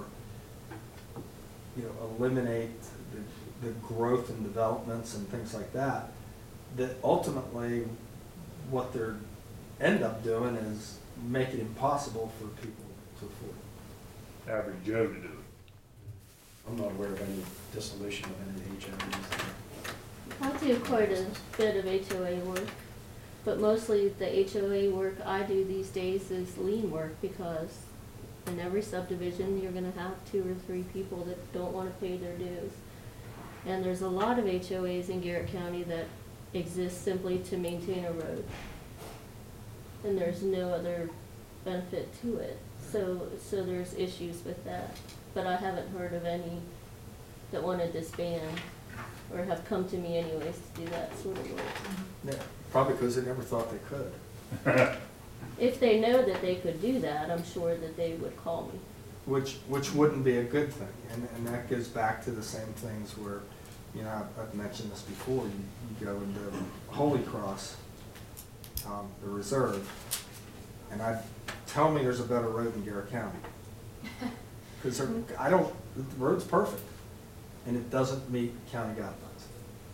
you know, eliminate the, the growth and developments and things like that, that ultimately what they're end up doing is make it impossible for people to afford. Average Joe to do it. I'm not aware of any dissolution of any H O As. I do quite a bit of H O A work, but mostly the H O A work I do these days is lien work, because in every subdivision you're gonna have two or three people that don't wanna pay their dues. And there's a lot of H O As in Garrett County that exist simply to maintain a road. And there's no other benefit to it. So, so there's issues with that. But I haven't heard of any that want to disband or have come to me anyways to do that sort of work. Yeah, probably because they never thought they could. If they know that they could do that, I'm sure that they would call me. Which, which wouldn't be a good thing, and, and that goes back to the same things where, you know, I've, I've mentioned this before, you, you go into Holy Cross, um, the reserve, and I, tell me there's a better road in Garrett County. Because I don't, the road's perfect, and it doesn't meet county guidelines.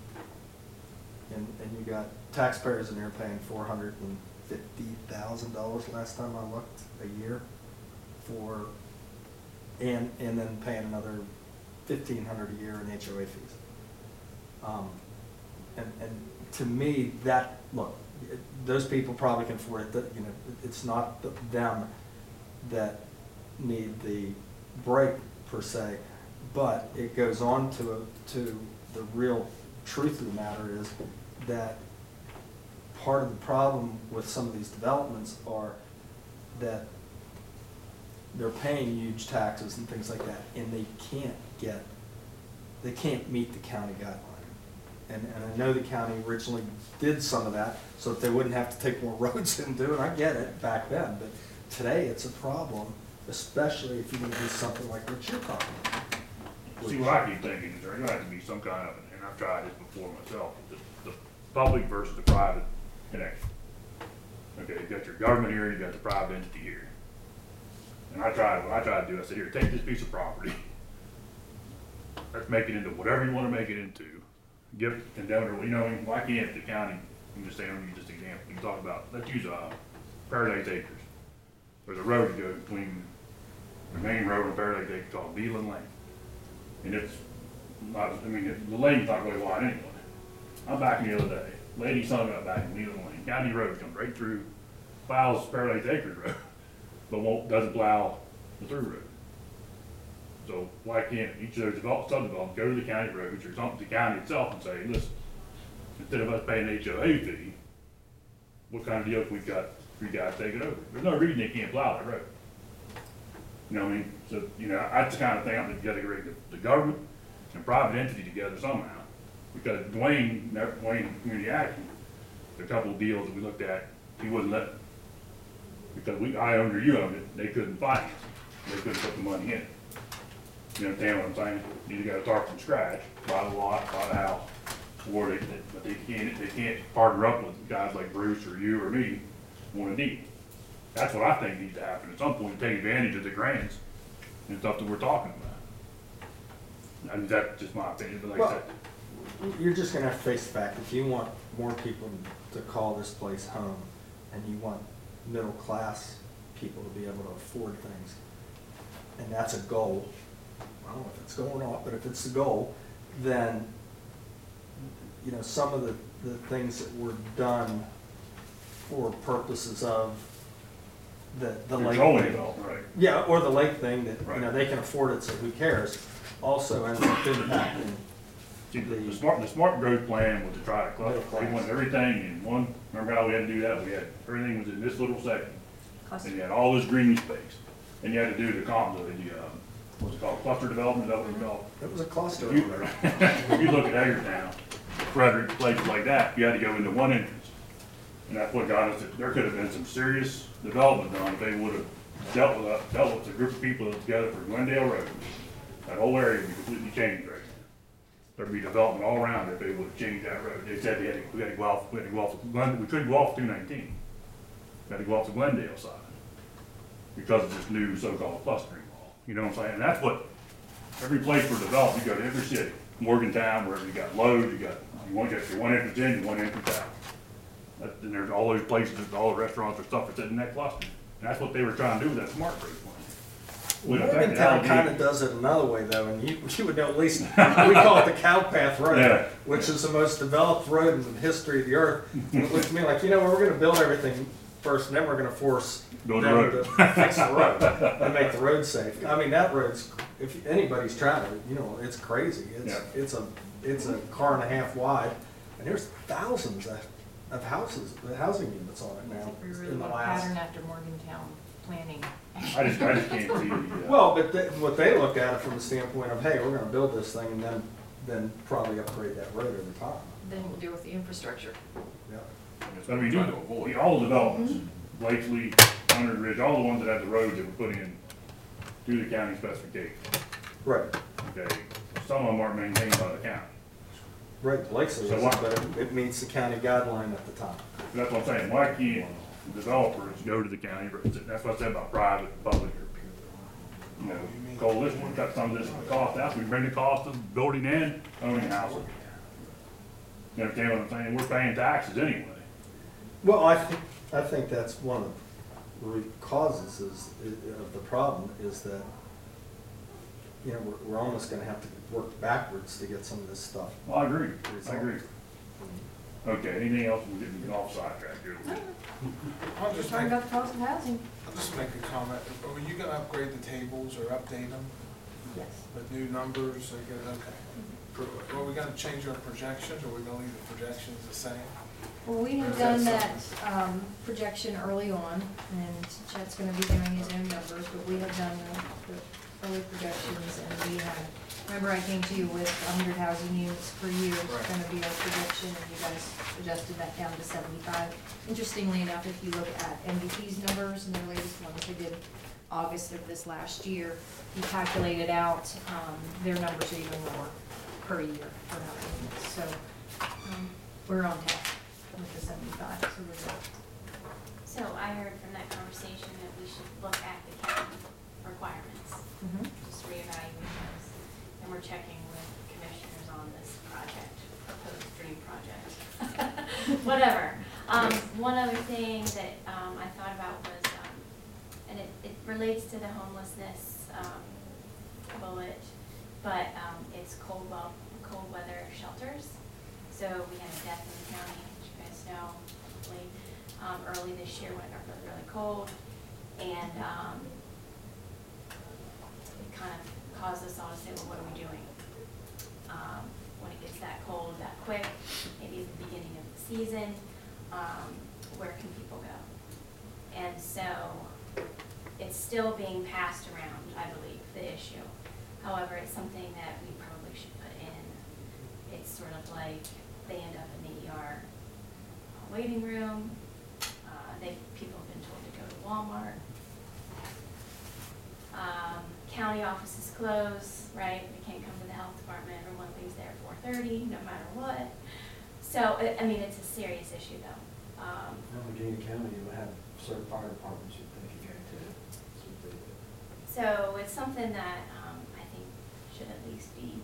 And, and you got taxpayers in there paying four hundred and fifty thousand dollars last time I looked, a year, for, and, and then paying another fifteen hundred dollars a year in H O A fees. Um, and, and to me, that, look, it, those people probably can afford it, that, you know, it's not the, them that need the break per se, but it goes on to, a, to the real truth of the matter is that part of the problem with some of these developments are that they're paying huge taxes and things like that, and they can't get, they can't meet the county guideline. And, and I know the county originally did some of that so that they wouldn't have to take more roads and do it. I get it back then, but today it's a problem, especially if you're going to do something like what you're talking about. See, what I keep thinking is there's gonna have to be some kind of, and I've tried this before myself, the, the public versus the private connection. Okay, you got your government here, you got the private entity here. And I tried, what I tried to do, I said, here, take this piece of property. Let's make it into whatever you wanna make it into. Give it, condemn it, you know, why can't the county, you can just say, I'm gonna use this example, you can talk about, let's use, uh, Paradise Acres. There's a road that goes between the main road and Paradise Acres called Beeland Lane. And it's not, I mean, it- the lane's not really wide anyway. I'm back the other day, lady son got back in Beeland Lane, county road comes right through, plows Paradise Acres Road, but won't, doesn't plow the through road. So why can't each of those developed, subdeveloped, go to the county roads or something to the county itself and say, listen, instead of us paying an H O A fee, what kind of deal if we've got three guys take it over? There's no reason they can't plow that road. You know what I mean? So, you know, that's the kind of thing I'm gonna get the, the government and private entity together somehow. Because Dwayne, never- Dwayne Community Action, the couple of deals that we looked at, he wouldn't let, because we, I owned or you owned it, they couldn't finance it. They couldn't put the money in it. You understand what I'm saying? You either gotta start from scratch, buy the lot, buy the house, or they, they- but they can't, they can't partner up with guys like Bruce or you or me, want to need. That's what I think needs to happen at some point, take advantage of the grants and stuff that we're talking about. I mean, that's just my opinion, but like I Well, said, you're just gonna have to face the fact, if you want more people to call this place home, and you want middle-class people to be able to afford things, and that's a goal, I don't know if it's goal or not, but if it's the goal, then, you know, some of the, the things that were done for purposes of the, the lake controlling thing. it all, right? Yeah, or the lake thing that, you Right. know, they can afford it, so who cares, also ends up impacting. See, the, the smart, the smart growth plan was to try to cluster, Middle we class. want everything in one, remember how we had to do that? We had, everything was in this little section. And you had all this green space, and you had to do the comp, the, the, uh, what's it called, cluster development, is that what it's called? It was a cluster If you, over there. if you look at Hagerstown, Frederick, places like that, you had to go into one entrance. And that's what got us, there could have been some serious development done if they would have dealt with, uh, dealt with the group of people that was together for Glendale Road. That whole area would be completely changed right now. There'd be development all around it if they would have changed that road. They said they had to, we had to go off, we had to go off, Glen- we couldn't go off two nineteen. We had to go off the Glendale side because of this new so-called clustering law. You know what I'm saying? And that's what, every place for development, you go to every city, Morgantown, wherever you got Lowe's, you got, you want, you got your one entrance in, and one entrance out. That- And there's all those places, all the restaurants or stuff that's in that cluster. And that's what they were trying to do with that smart growth plan. Would affect the Morgantown Allegheny- kinda does it another way though, and you, you would know at least, we call it the Cowpath Yeah. Road, which is the most developed road in the history of the earth. Which means like, you know, we're gonna build everything first, and then we're gonna force them Build the to road. fix the road and make the road safe. I mean, that road's, if anybody's tried it, you know, it's crazy. It's, Yeah. it's a, it's a car and a half wide, and there's thousands of, of houses, housing units on it now We really in the want last. pattern after Morgantown planning. I just, I just can't see the, uh, Well, but they, what they look at it from the standpoint of, hey, we're gonna build this thing and then, then probably upgrade that road over time. Then we'll deal with the infrastructure. Yeah. I mean, Trying to you, avoid. all the developments, Blakesley, Hundred Ridge, all the ones that had the roads that were put in to the county specifications, Right, okay? Some of them weren't maintained by the county. right, Blakesley So is, what- but it- it meets the county guideline at the time. That's what I'm saying, why can't developers go to the county roads? That's what I said about private, and public. You know, coalition, we cut some of this cost out, we bring the cost of building and owning houses. You understand what I'm saying? We're paying taxes anyway. Well, I think, I think that's one of the root causes is, of the problem is that, you know, we're, we're almost gonna have to work backwards to get some of this stuff. Well, I agree, I agree. Okay, anything else? We're getting off sidetrack here. I'll just Talking make, about the cost of housing. I'll just make a comment. Are you gonna upgrade the tables or update them Yes. with new numbers or get, okay. Pro- Are we gonna change our projections or are we gonna leave the projections the same? Well, we have Or is that done that, something- um, projection early on, and Chet's gonna be doing his own numbers, but we have done the, the early projections, and we had, remember I came to you with a hundred housing units per year, it's Right. gonna be our projection, and you guys adjusted that down to seventy-five. Interestingly enough, if you look at M V P's numbers and their latest ones, they did August of this last year, you calculate it out, um, their numbers are even lower per year for how many units. So, um, we're on task with the seventy-five, so we're good. So I heard from that conversation that we should look at the county requirements, Mhm. just reevaluate those. And we're checking with commissioners on this project, proposed dream project. Whatever. Um, one other thing that, um, I thought about was, um, and it, it relates to the homelessness, um, bullet, but, um, it's cold well, cold weather shelters. So we had a death in the county, which you guys know, hopefully, um, early this year when it got really, really cold. And, um, it kind of caused us all to say, well, what are we doing? Um, when it gets that cold, that quick, maybe at the beginning of the season, um, where can people go? And so it's still being passed around, I believe, the issue. However, it's something that we probably should put in. It's sort of like they end up in the E R waiting room. Uh, they, people have been told to go to Walmart. Um, county offices close, right? They can't come to the health department. Everyone leaves there at four thirty, no matter what. So, I I mean, it's a serious issue, though. Um, Allegheny County, you have certain fire departments you think you go to. That's what they do. so it's something that um, I think should at least be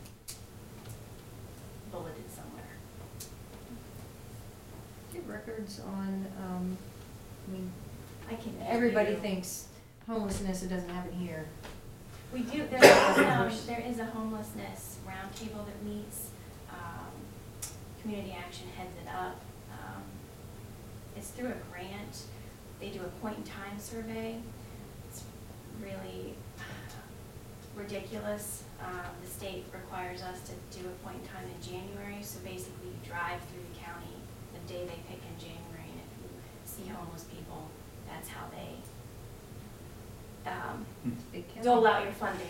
bulleted somewhere. Do you have records on, um, I mean, I can. give everybody you- thinks homelessness, it doesn't happen here. We do, there is, um, there is a homelessness roundtable that meets, um, Community Action heads it up. Um, It's through a grant, they do a point in time survey. It's really ridiculous. Um, the state requires us to do a point in time in January, so basically you drive through the county the day they pick in January, and if you see homeless people, that's how they, um, Big county. dole out your funding.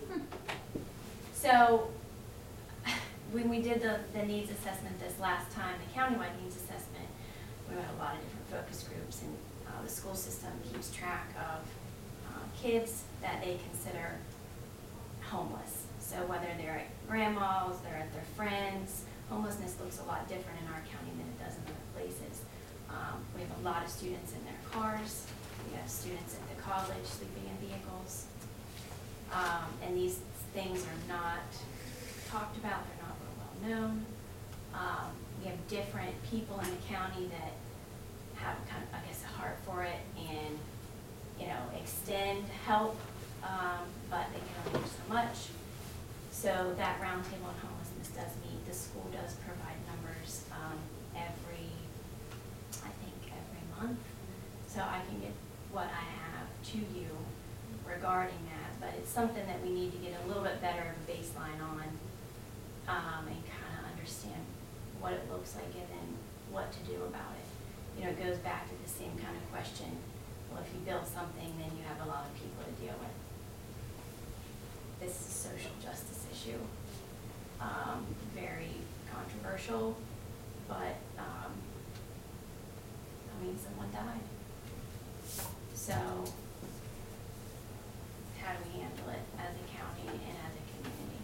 So, when we did the, the needs assessment this last time, the countywide needs assessment, we had a lot of different focus groups, and uh, the school system keeps track of uh, kids that they consider homeless. So whether they're at grandma's, they're at their friends, homelessness looks a lot different in our county than it does in other places. Um, we have a lot of students in their cars. We have students at the college sleeping in vehicles. Um, and these things are not talked about, they're not real well known. Um, we have different people in the county that have kind of, I guess, a heart for it and, you know, extend help, um, but they can only do so much. So that roundtable on homelessness does meet. The school does provide numbers, um, every, I think, every month. So I can get what I have to you regarding that, but it's something that we need to get a little bit better of a baseline on, um, and kind of understand what it looks like and then what to do about it. You know, it goes back to the same kind of question. Well, if you build something, then you have a lot of people to deal with. This is a social justice issue. Um, very controversial, but, um, I mean, someone died. So, how do we handle it as a county and as a community?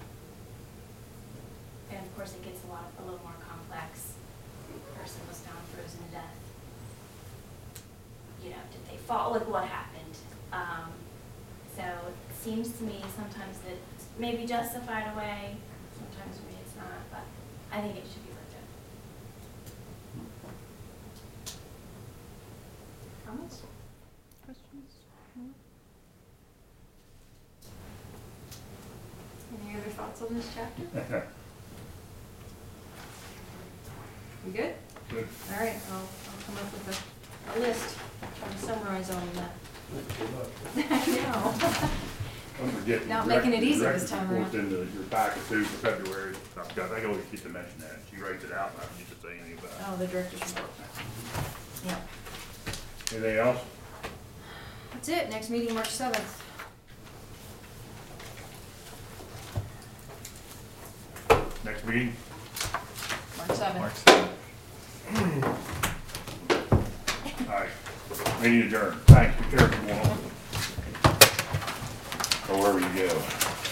And of course, it gets a lot, a little more complex. Person was found frozen to death. You know, did they fall? Like, what happened? Um, so it seems to me sometimes that it's maybe justified away, sometimes maybe it's not, but I think it should be looked at. Comments? Questions? No? Any other thoughts on this chapter? We good? Good. All right, I'll, I'll come up with a, a list, try to summarize all of that. I know. Don't forget. the Not making it director's- easy this time director's around. report's in the, your packet too for February. I've got, I always get to mention that. She writes it out and I don't get to say anything about it. Oh, the director's report. Yeah. Anything else? That's it, next meeting, March seventh. Next meeting? March seventh. March seventh. All right. Meeting adjourned. Thanks. Be careful going on. or wherever you go.